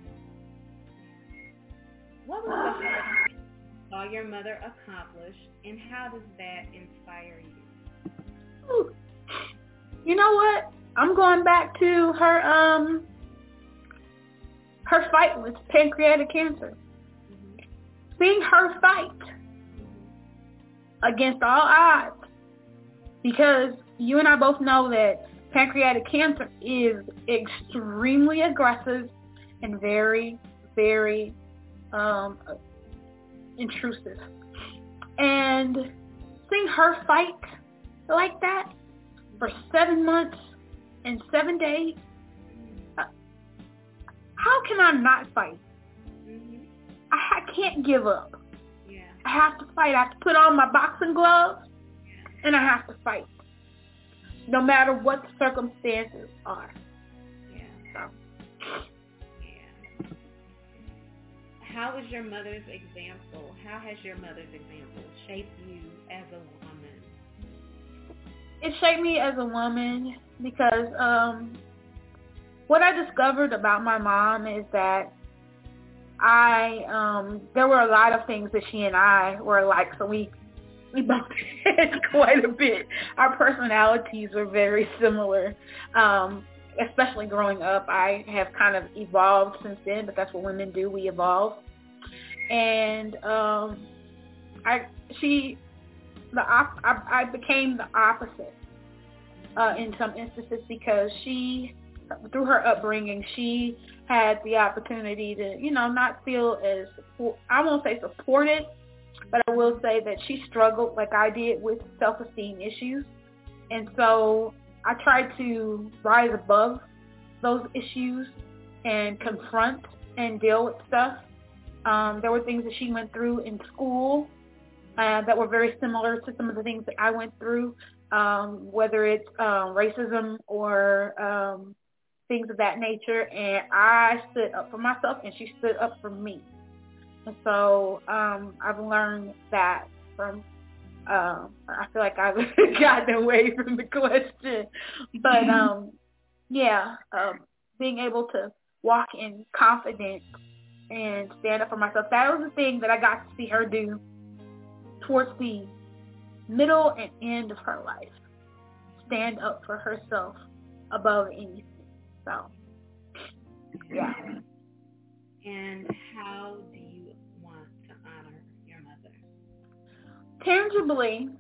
What was the hardest thing you saw your mother accomplish, and how does that inspire you? Ooh. You know what? I'm going back to her um her fight with pancreatic cancer. Mm-hmm. Seeing her fight against all odds, because you and I both know that pancreatic cancer is extremely aggressive and very, very um, intrusive. And seeing her fight like that for seven months and seven days, uh, how can I not fight? Mm-hmm. I, I can't give up. Yeah. I have to fight. I have to put on my boxing gloves, yeah. and I have to fight, no matter what the circumstances are. Yeah. So. Yeah. How was your mother's example? How has your mother's example shaped you as a woman? It shaped me as a woman because um, what I discovered about my mom is that I um, there were a lot of things that she and I were alike, so we we bumped heads quite a bit. Our personalities were very similar, um, especially growing up. I have kind of evolved since then, but that's what women do. We evolve. And um, I, she, the op- I, I became the opposite uh, in some instances because she, through her upbringing, she had the opportunity to, you know, not feel as, I won't say supported, but I will say that she struggled like I did with self-esteem issues. And so I tried to rise above those issues and confront and deal with stuff. Um, there were things that she went through in school uh, that were very similar to some of the things that I went through, um, whether it's uh, racism or um, things of that nature. And I stood up for myself, and she stood up for me. And so um, I've learned that from Um, I feel like I've gotten away from the question, but um, yeah, um, being able to walk in confidence and stand up for myself. That was the thing that I got to see her do towards the middle and end of her life. Stand up for herself above anything. So, yeah. And how do you want to honor your mother? Tangibly,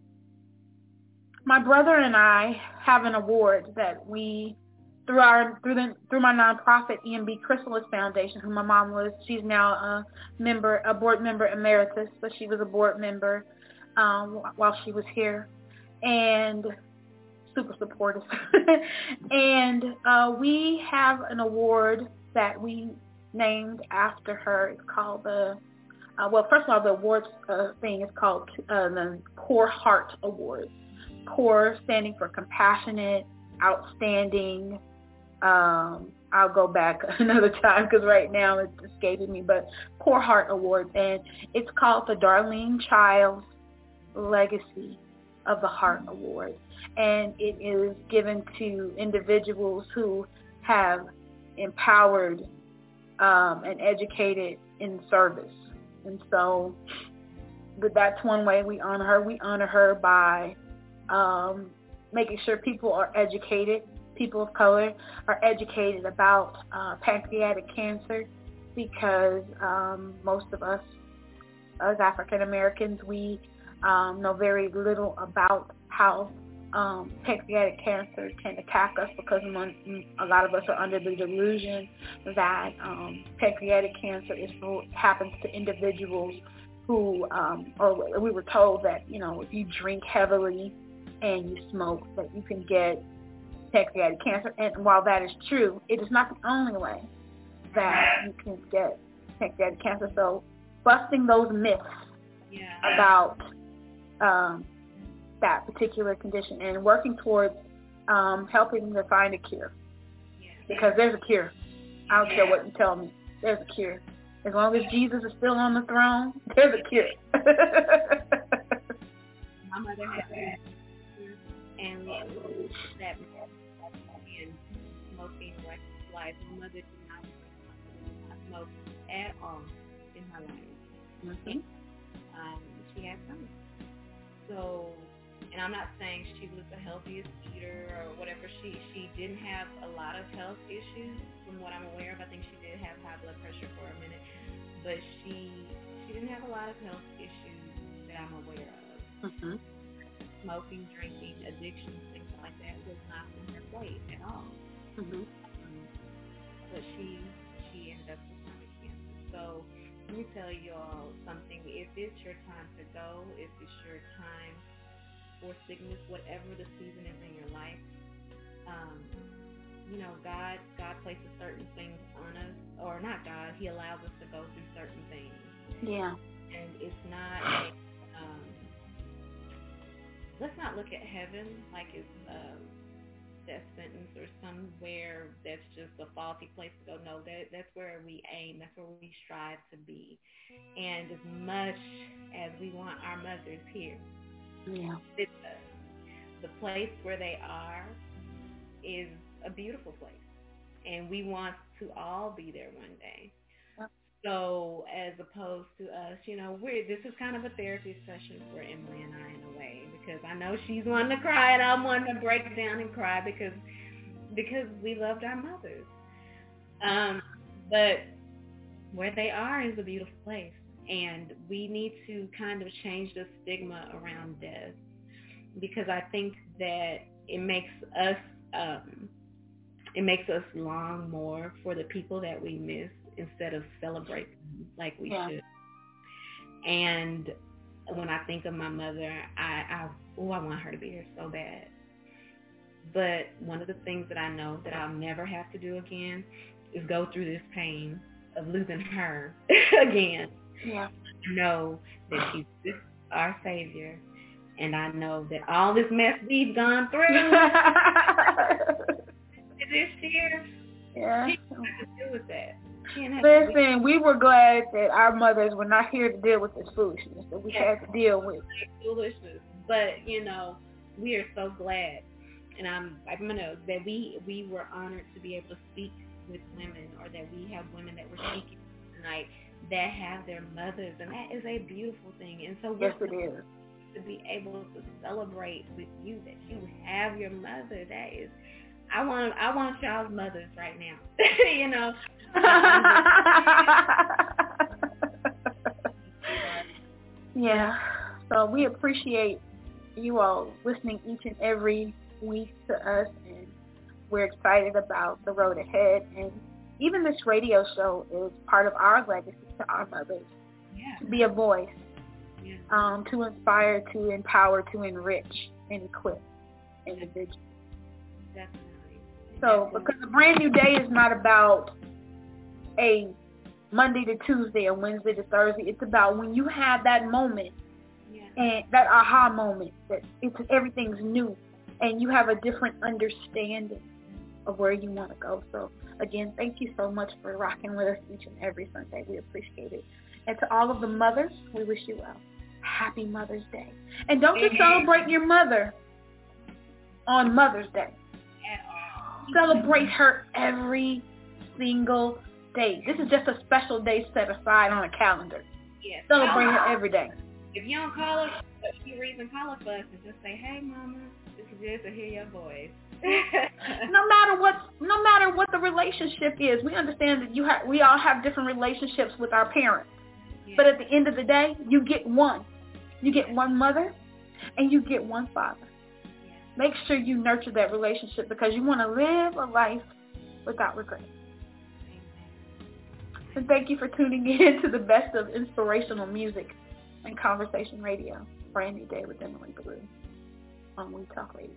my brother and I have an award that we through our through the through my nonprofit E M B Chrysalis Foundation, who my mom was. She's now a member, a board member emeritus, but she was a board member um, while she was here, and super supportive. and uh, we have an award that we named after her. It's called the uh, well, first of all, the awards uh, thing is called uh, the Core Heart Award. Core standing for compassionate, outstanding. Um, I'll go back another time because right now it's escaping me, but Core Heart Awards, and it's called the Darlene Childs Legacy of the Heart Award, and it is given to individuals who have empowered um, and educated in service. And so but that's one way we honor her. We honor her by um, making sure people are educated, people of color are educated about uh, pancreatic cancer, because um, most of us as African Americans, we um, know very little about how um, pancreatic cancer can attack us, because a lot of us are under the delusion that um, pancreatic cancer is what happens to individuals who, um, or we were told that, you know, if you drink heavily and you smoke, that you can get pancreatic cancer. And while that is true, it is not the only way that you can get pancreatic cancer. So busting those myths yeah. about um, that particular condition and working towards um, helping to find a cure. Yeah. Because there's a cure. I don't yeah. care what you tell me. There's a cure. As long as Jesus is still on the throne, there's a cure. My mother had that, and that and smoking like life. My mother did not smoke at all in her life. Mm-hmm. Um, she had some. So, and I'm not saying she was the healthiest eater or whatever. She she didn't have a lot of health issues from what I'm aware of. I think she did have high blood pressure for a minute, but she she didn't have a lot of health issues that I'm aware of. Mm-hmm. Smoking, drinking, addictions, things like that was not in her plate at all. Mm-hmm. Um, but she she ended up with stomach cancer. So let me tell you all something. If it's your time to go, if it's your time for sickness, whatever the season is in your life, um, you know, God God places certain things on us, or not God, He allows us to go through certain things. Yeah. And it's not, um, let's not look at heaven like it's a death sentence or somewhere that's just a faulty place to go. No, that that's where we aim. That's where we strive to be. And as much as we want our mothers here, yeah, it's, uh, the place where they are is a beautiful place, and we want to all be there one day. Yep. So as opposed to us, you know, we're this is kind of a therapy session for Emily and I in a way, because I know she's wanting to cry and I'm wanting to break down and cry because because we loved our mothers. Um, but where they are is a beautiful place, and we need to kind of change the stigma around death, because I think that it makes us um, it makes us long more for the people that we miss instead of celebrate them like we yeah. should. And when I think of my mother, I, I oh, I want her to be here so bad. But one of the things that I know that I'll never have to do again is go through this pain of losing her again. Yeah. Know that she's our Savior, and I know that all this mess we've gone through this year, yeah. she has to do with that. Listen, we were glad that our mothers were not here to deal with this foolishness that we yes. had to deal with. Foolishness, but you know, we are so glad, and I'm I'm gonna that we we were honored to be able to speak with women, or that we have women that we're speaking tonight that have their mothers, and that is a beautiful thing. And so yes, it is. To be able to celebrate with you that you have your mother, that is, I want I want y'all's mothers right now, you know. Yeah, so we appreciate you all listening each and every week to us, and we're excited about the road ahead. And even this radio show is part of our legacy to our mothers, yeah. to be a voice, yeah. um, to inspire, to empower, to enrich, and equip individuals. Definitely. So, because a brand new day is not about a Monday to Tuesday or Wednesday to Thursday. It's about when you have that moment, yeah. and that aha moment, that it's everything's new, and you have a different understanding of where you want to go. So, again, thank you so much for rocking with us each and every Sunday. We appreciate it. And to all of the mothers, we wish you a happy Mother's Day. And don't just celebrate your mother on Mother's Day. Celebrate her every single day. This is just a special day set aside on a calendar. Yes. Celebrate her every day. If you don't call us, if you reason call us and just say, "Hey, Mama, it's good to hear your voice." no matter what, no matter what the relationship is, we understand that you have, we all have different relationships with our parents. Yes. But at the end of the day, you get one. You get one mother, and you get one father. Yes. Make sure you nurture that relationship, because you want to live a life without regret. And thank you for tuning in to the best of inspirational music and conversation radio. Brand New Day with Emily Blue on We Talk Radio.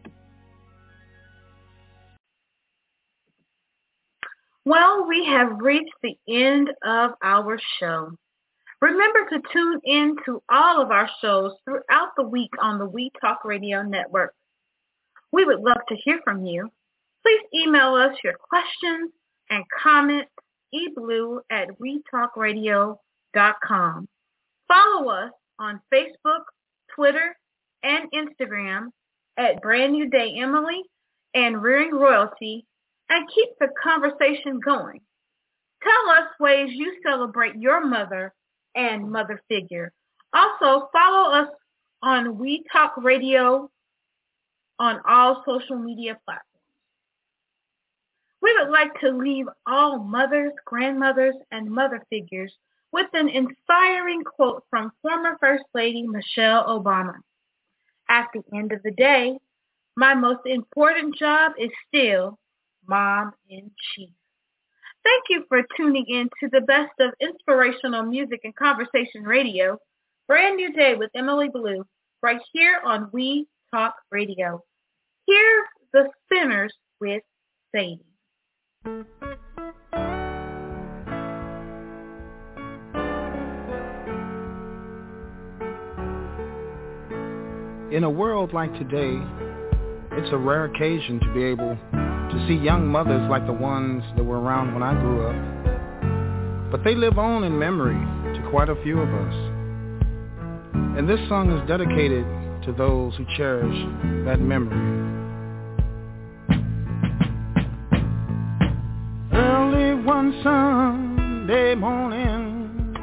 Well, we have reached the end of our show. Remember to tune in to all of our shows throughout the week on the We Talk Radio Network. We would love to hear from you. Please email us your questions and comments, eblue at we talk radio dot com. Follow us on Facebook, Twitter, and Instagram at Brand New Day Emily and Rearing Royalty, and keep the conversation going. Tell us ways you celebrate your mother and mother figure. Also, follow us on We Talk Radio on all social media platforms. We would like to leave all mothers, grandmothers, and mother figures with an inspiring quote from former First Lady Michelle Obama. At the end of the day, my most important job is still Mom in Chief. Thank you for tuning in to the best of inspirational music and conversation radio, Brand New Day with Emily Blue, right here on We Talk Radio. Here's the Spinners with Sadie. In a world like today, it's a rare occasion to be able to see young mothers like the ones that were around when I grew up. But they live on in memory to quite a few of us. And this song is dedicated to those who cherish that memory. Early one Sunday morning,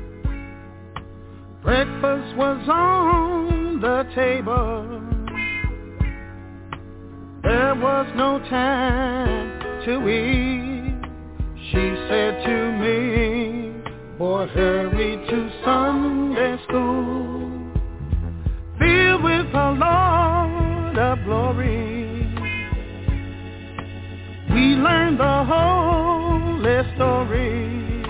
breakfast was on the table. There was no time to eat. She said to me, boy, hurry to Sunday school, filled with a Lord of glory. We learned the holy story.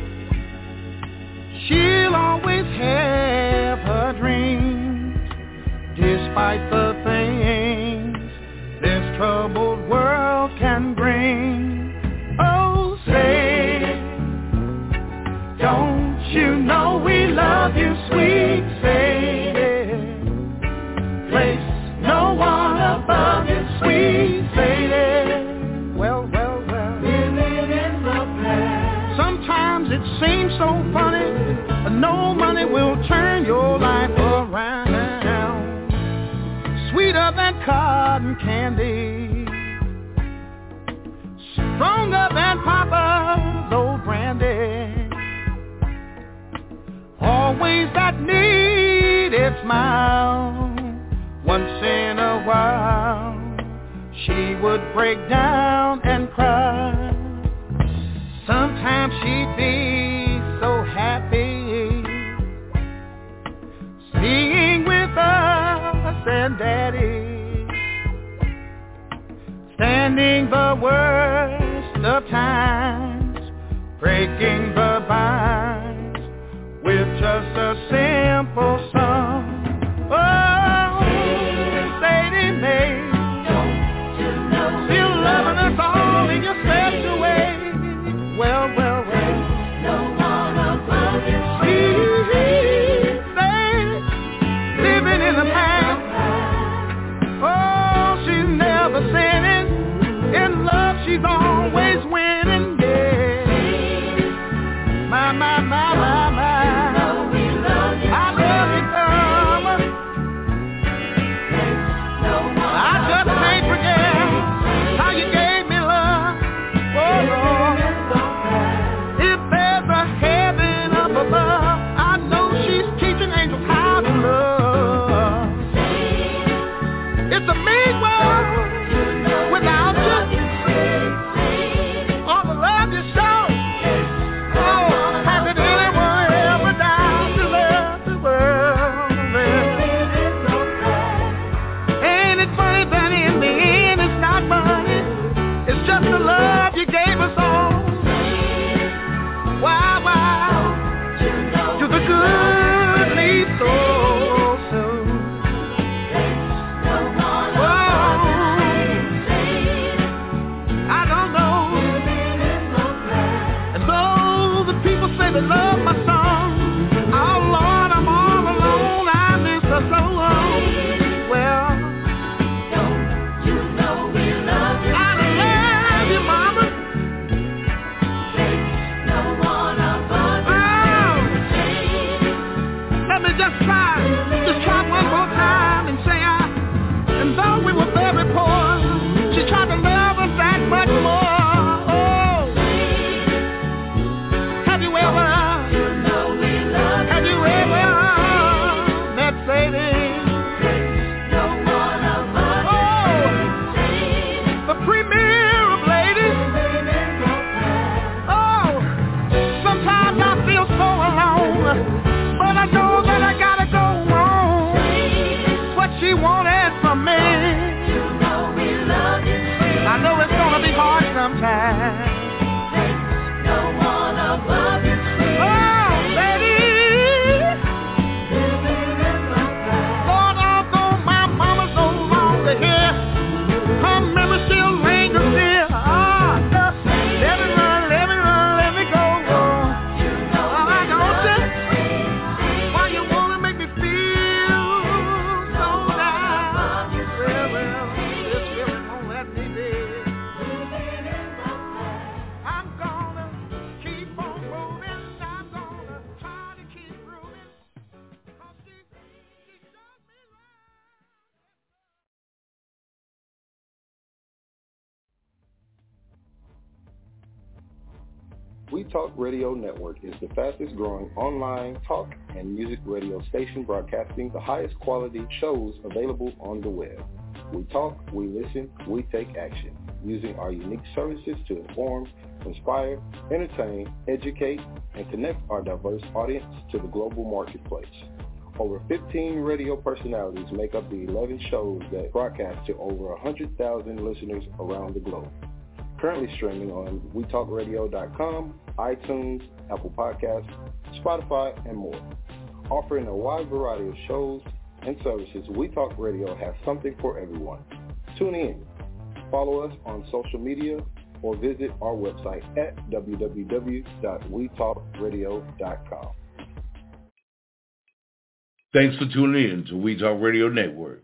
She'll always have her dreams, despite the things this troubled world can bring. Oh, say, don't you know we love you, sweet Sadie? Place no one above you, sweet Sadie. Well, well, well, living in the past. so funny, no money will turn your life around. Sweeter than cotton candy, stronger than Papa's old brandy. Always that needed smile. Once in a while, she would break down and cry. Sometimes she'd be so happy, singing with us and Daddy, standing the worst of times, breaking the binds with just a simple song. Oh, Sadie Mae, still loving us all in your special way. Well, well, well, no one above you. Sweet Sadie, living in the past. Oh, she's never sinning. In love, she's always winning. Yeah. My, my, my, my, my. We Talk Radio Network is the fastest growing online talk and music radio station broadcasting the highest quality shows available on the web. We talk, we listen, we take action, using our unique services to inform, inspire, entertain, educate, and connect our diverse audience to the global marketplace. Over fifteen radio personalities make up the eleven shows that broadcast to over one hundred thousand listeners around the globe. Currently streaming on we talk radio dot com, iTunes, Apple Podcasts, Spotify, and more. Offering a wide variety of shows and services, We Talk Radio has something for everyone. Tune in, follow us on social media, or visit our website at w w w dot we talk radio dot com. Thanks for tuning in to We Talk Radio Network.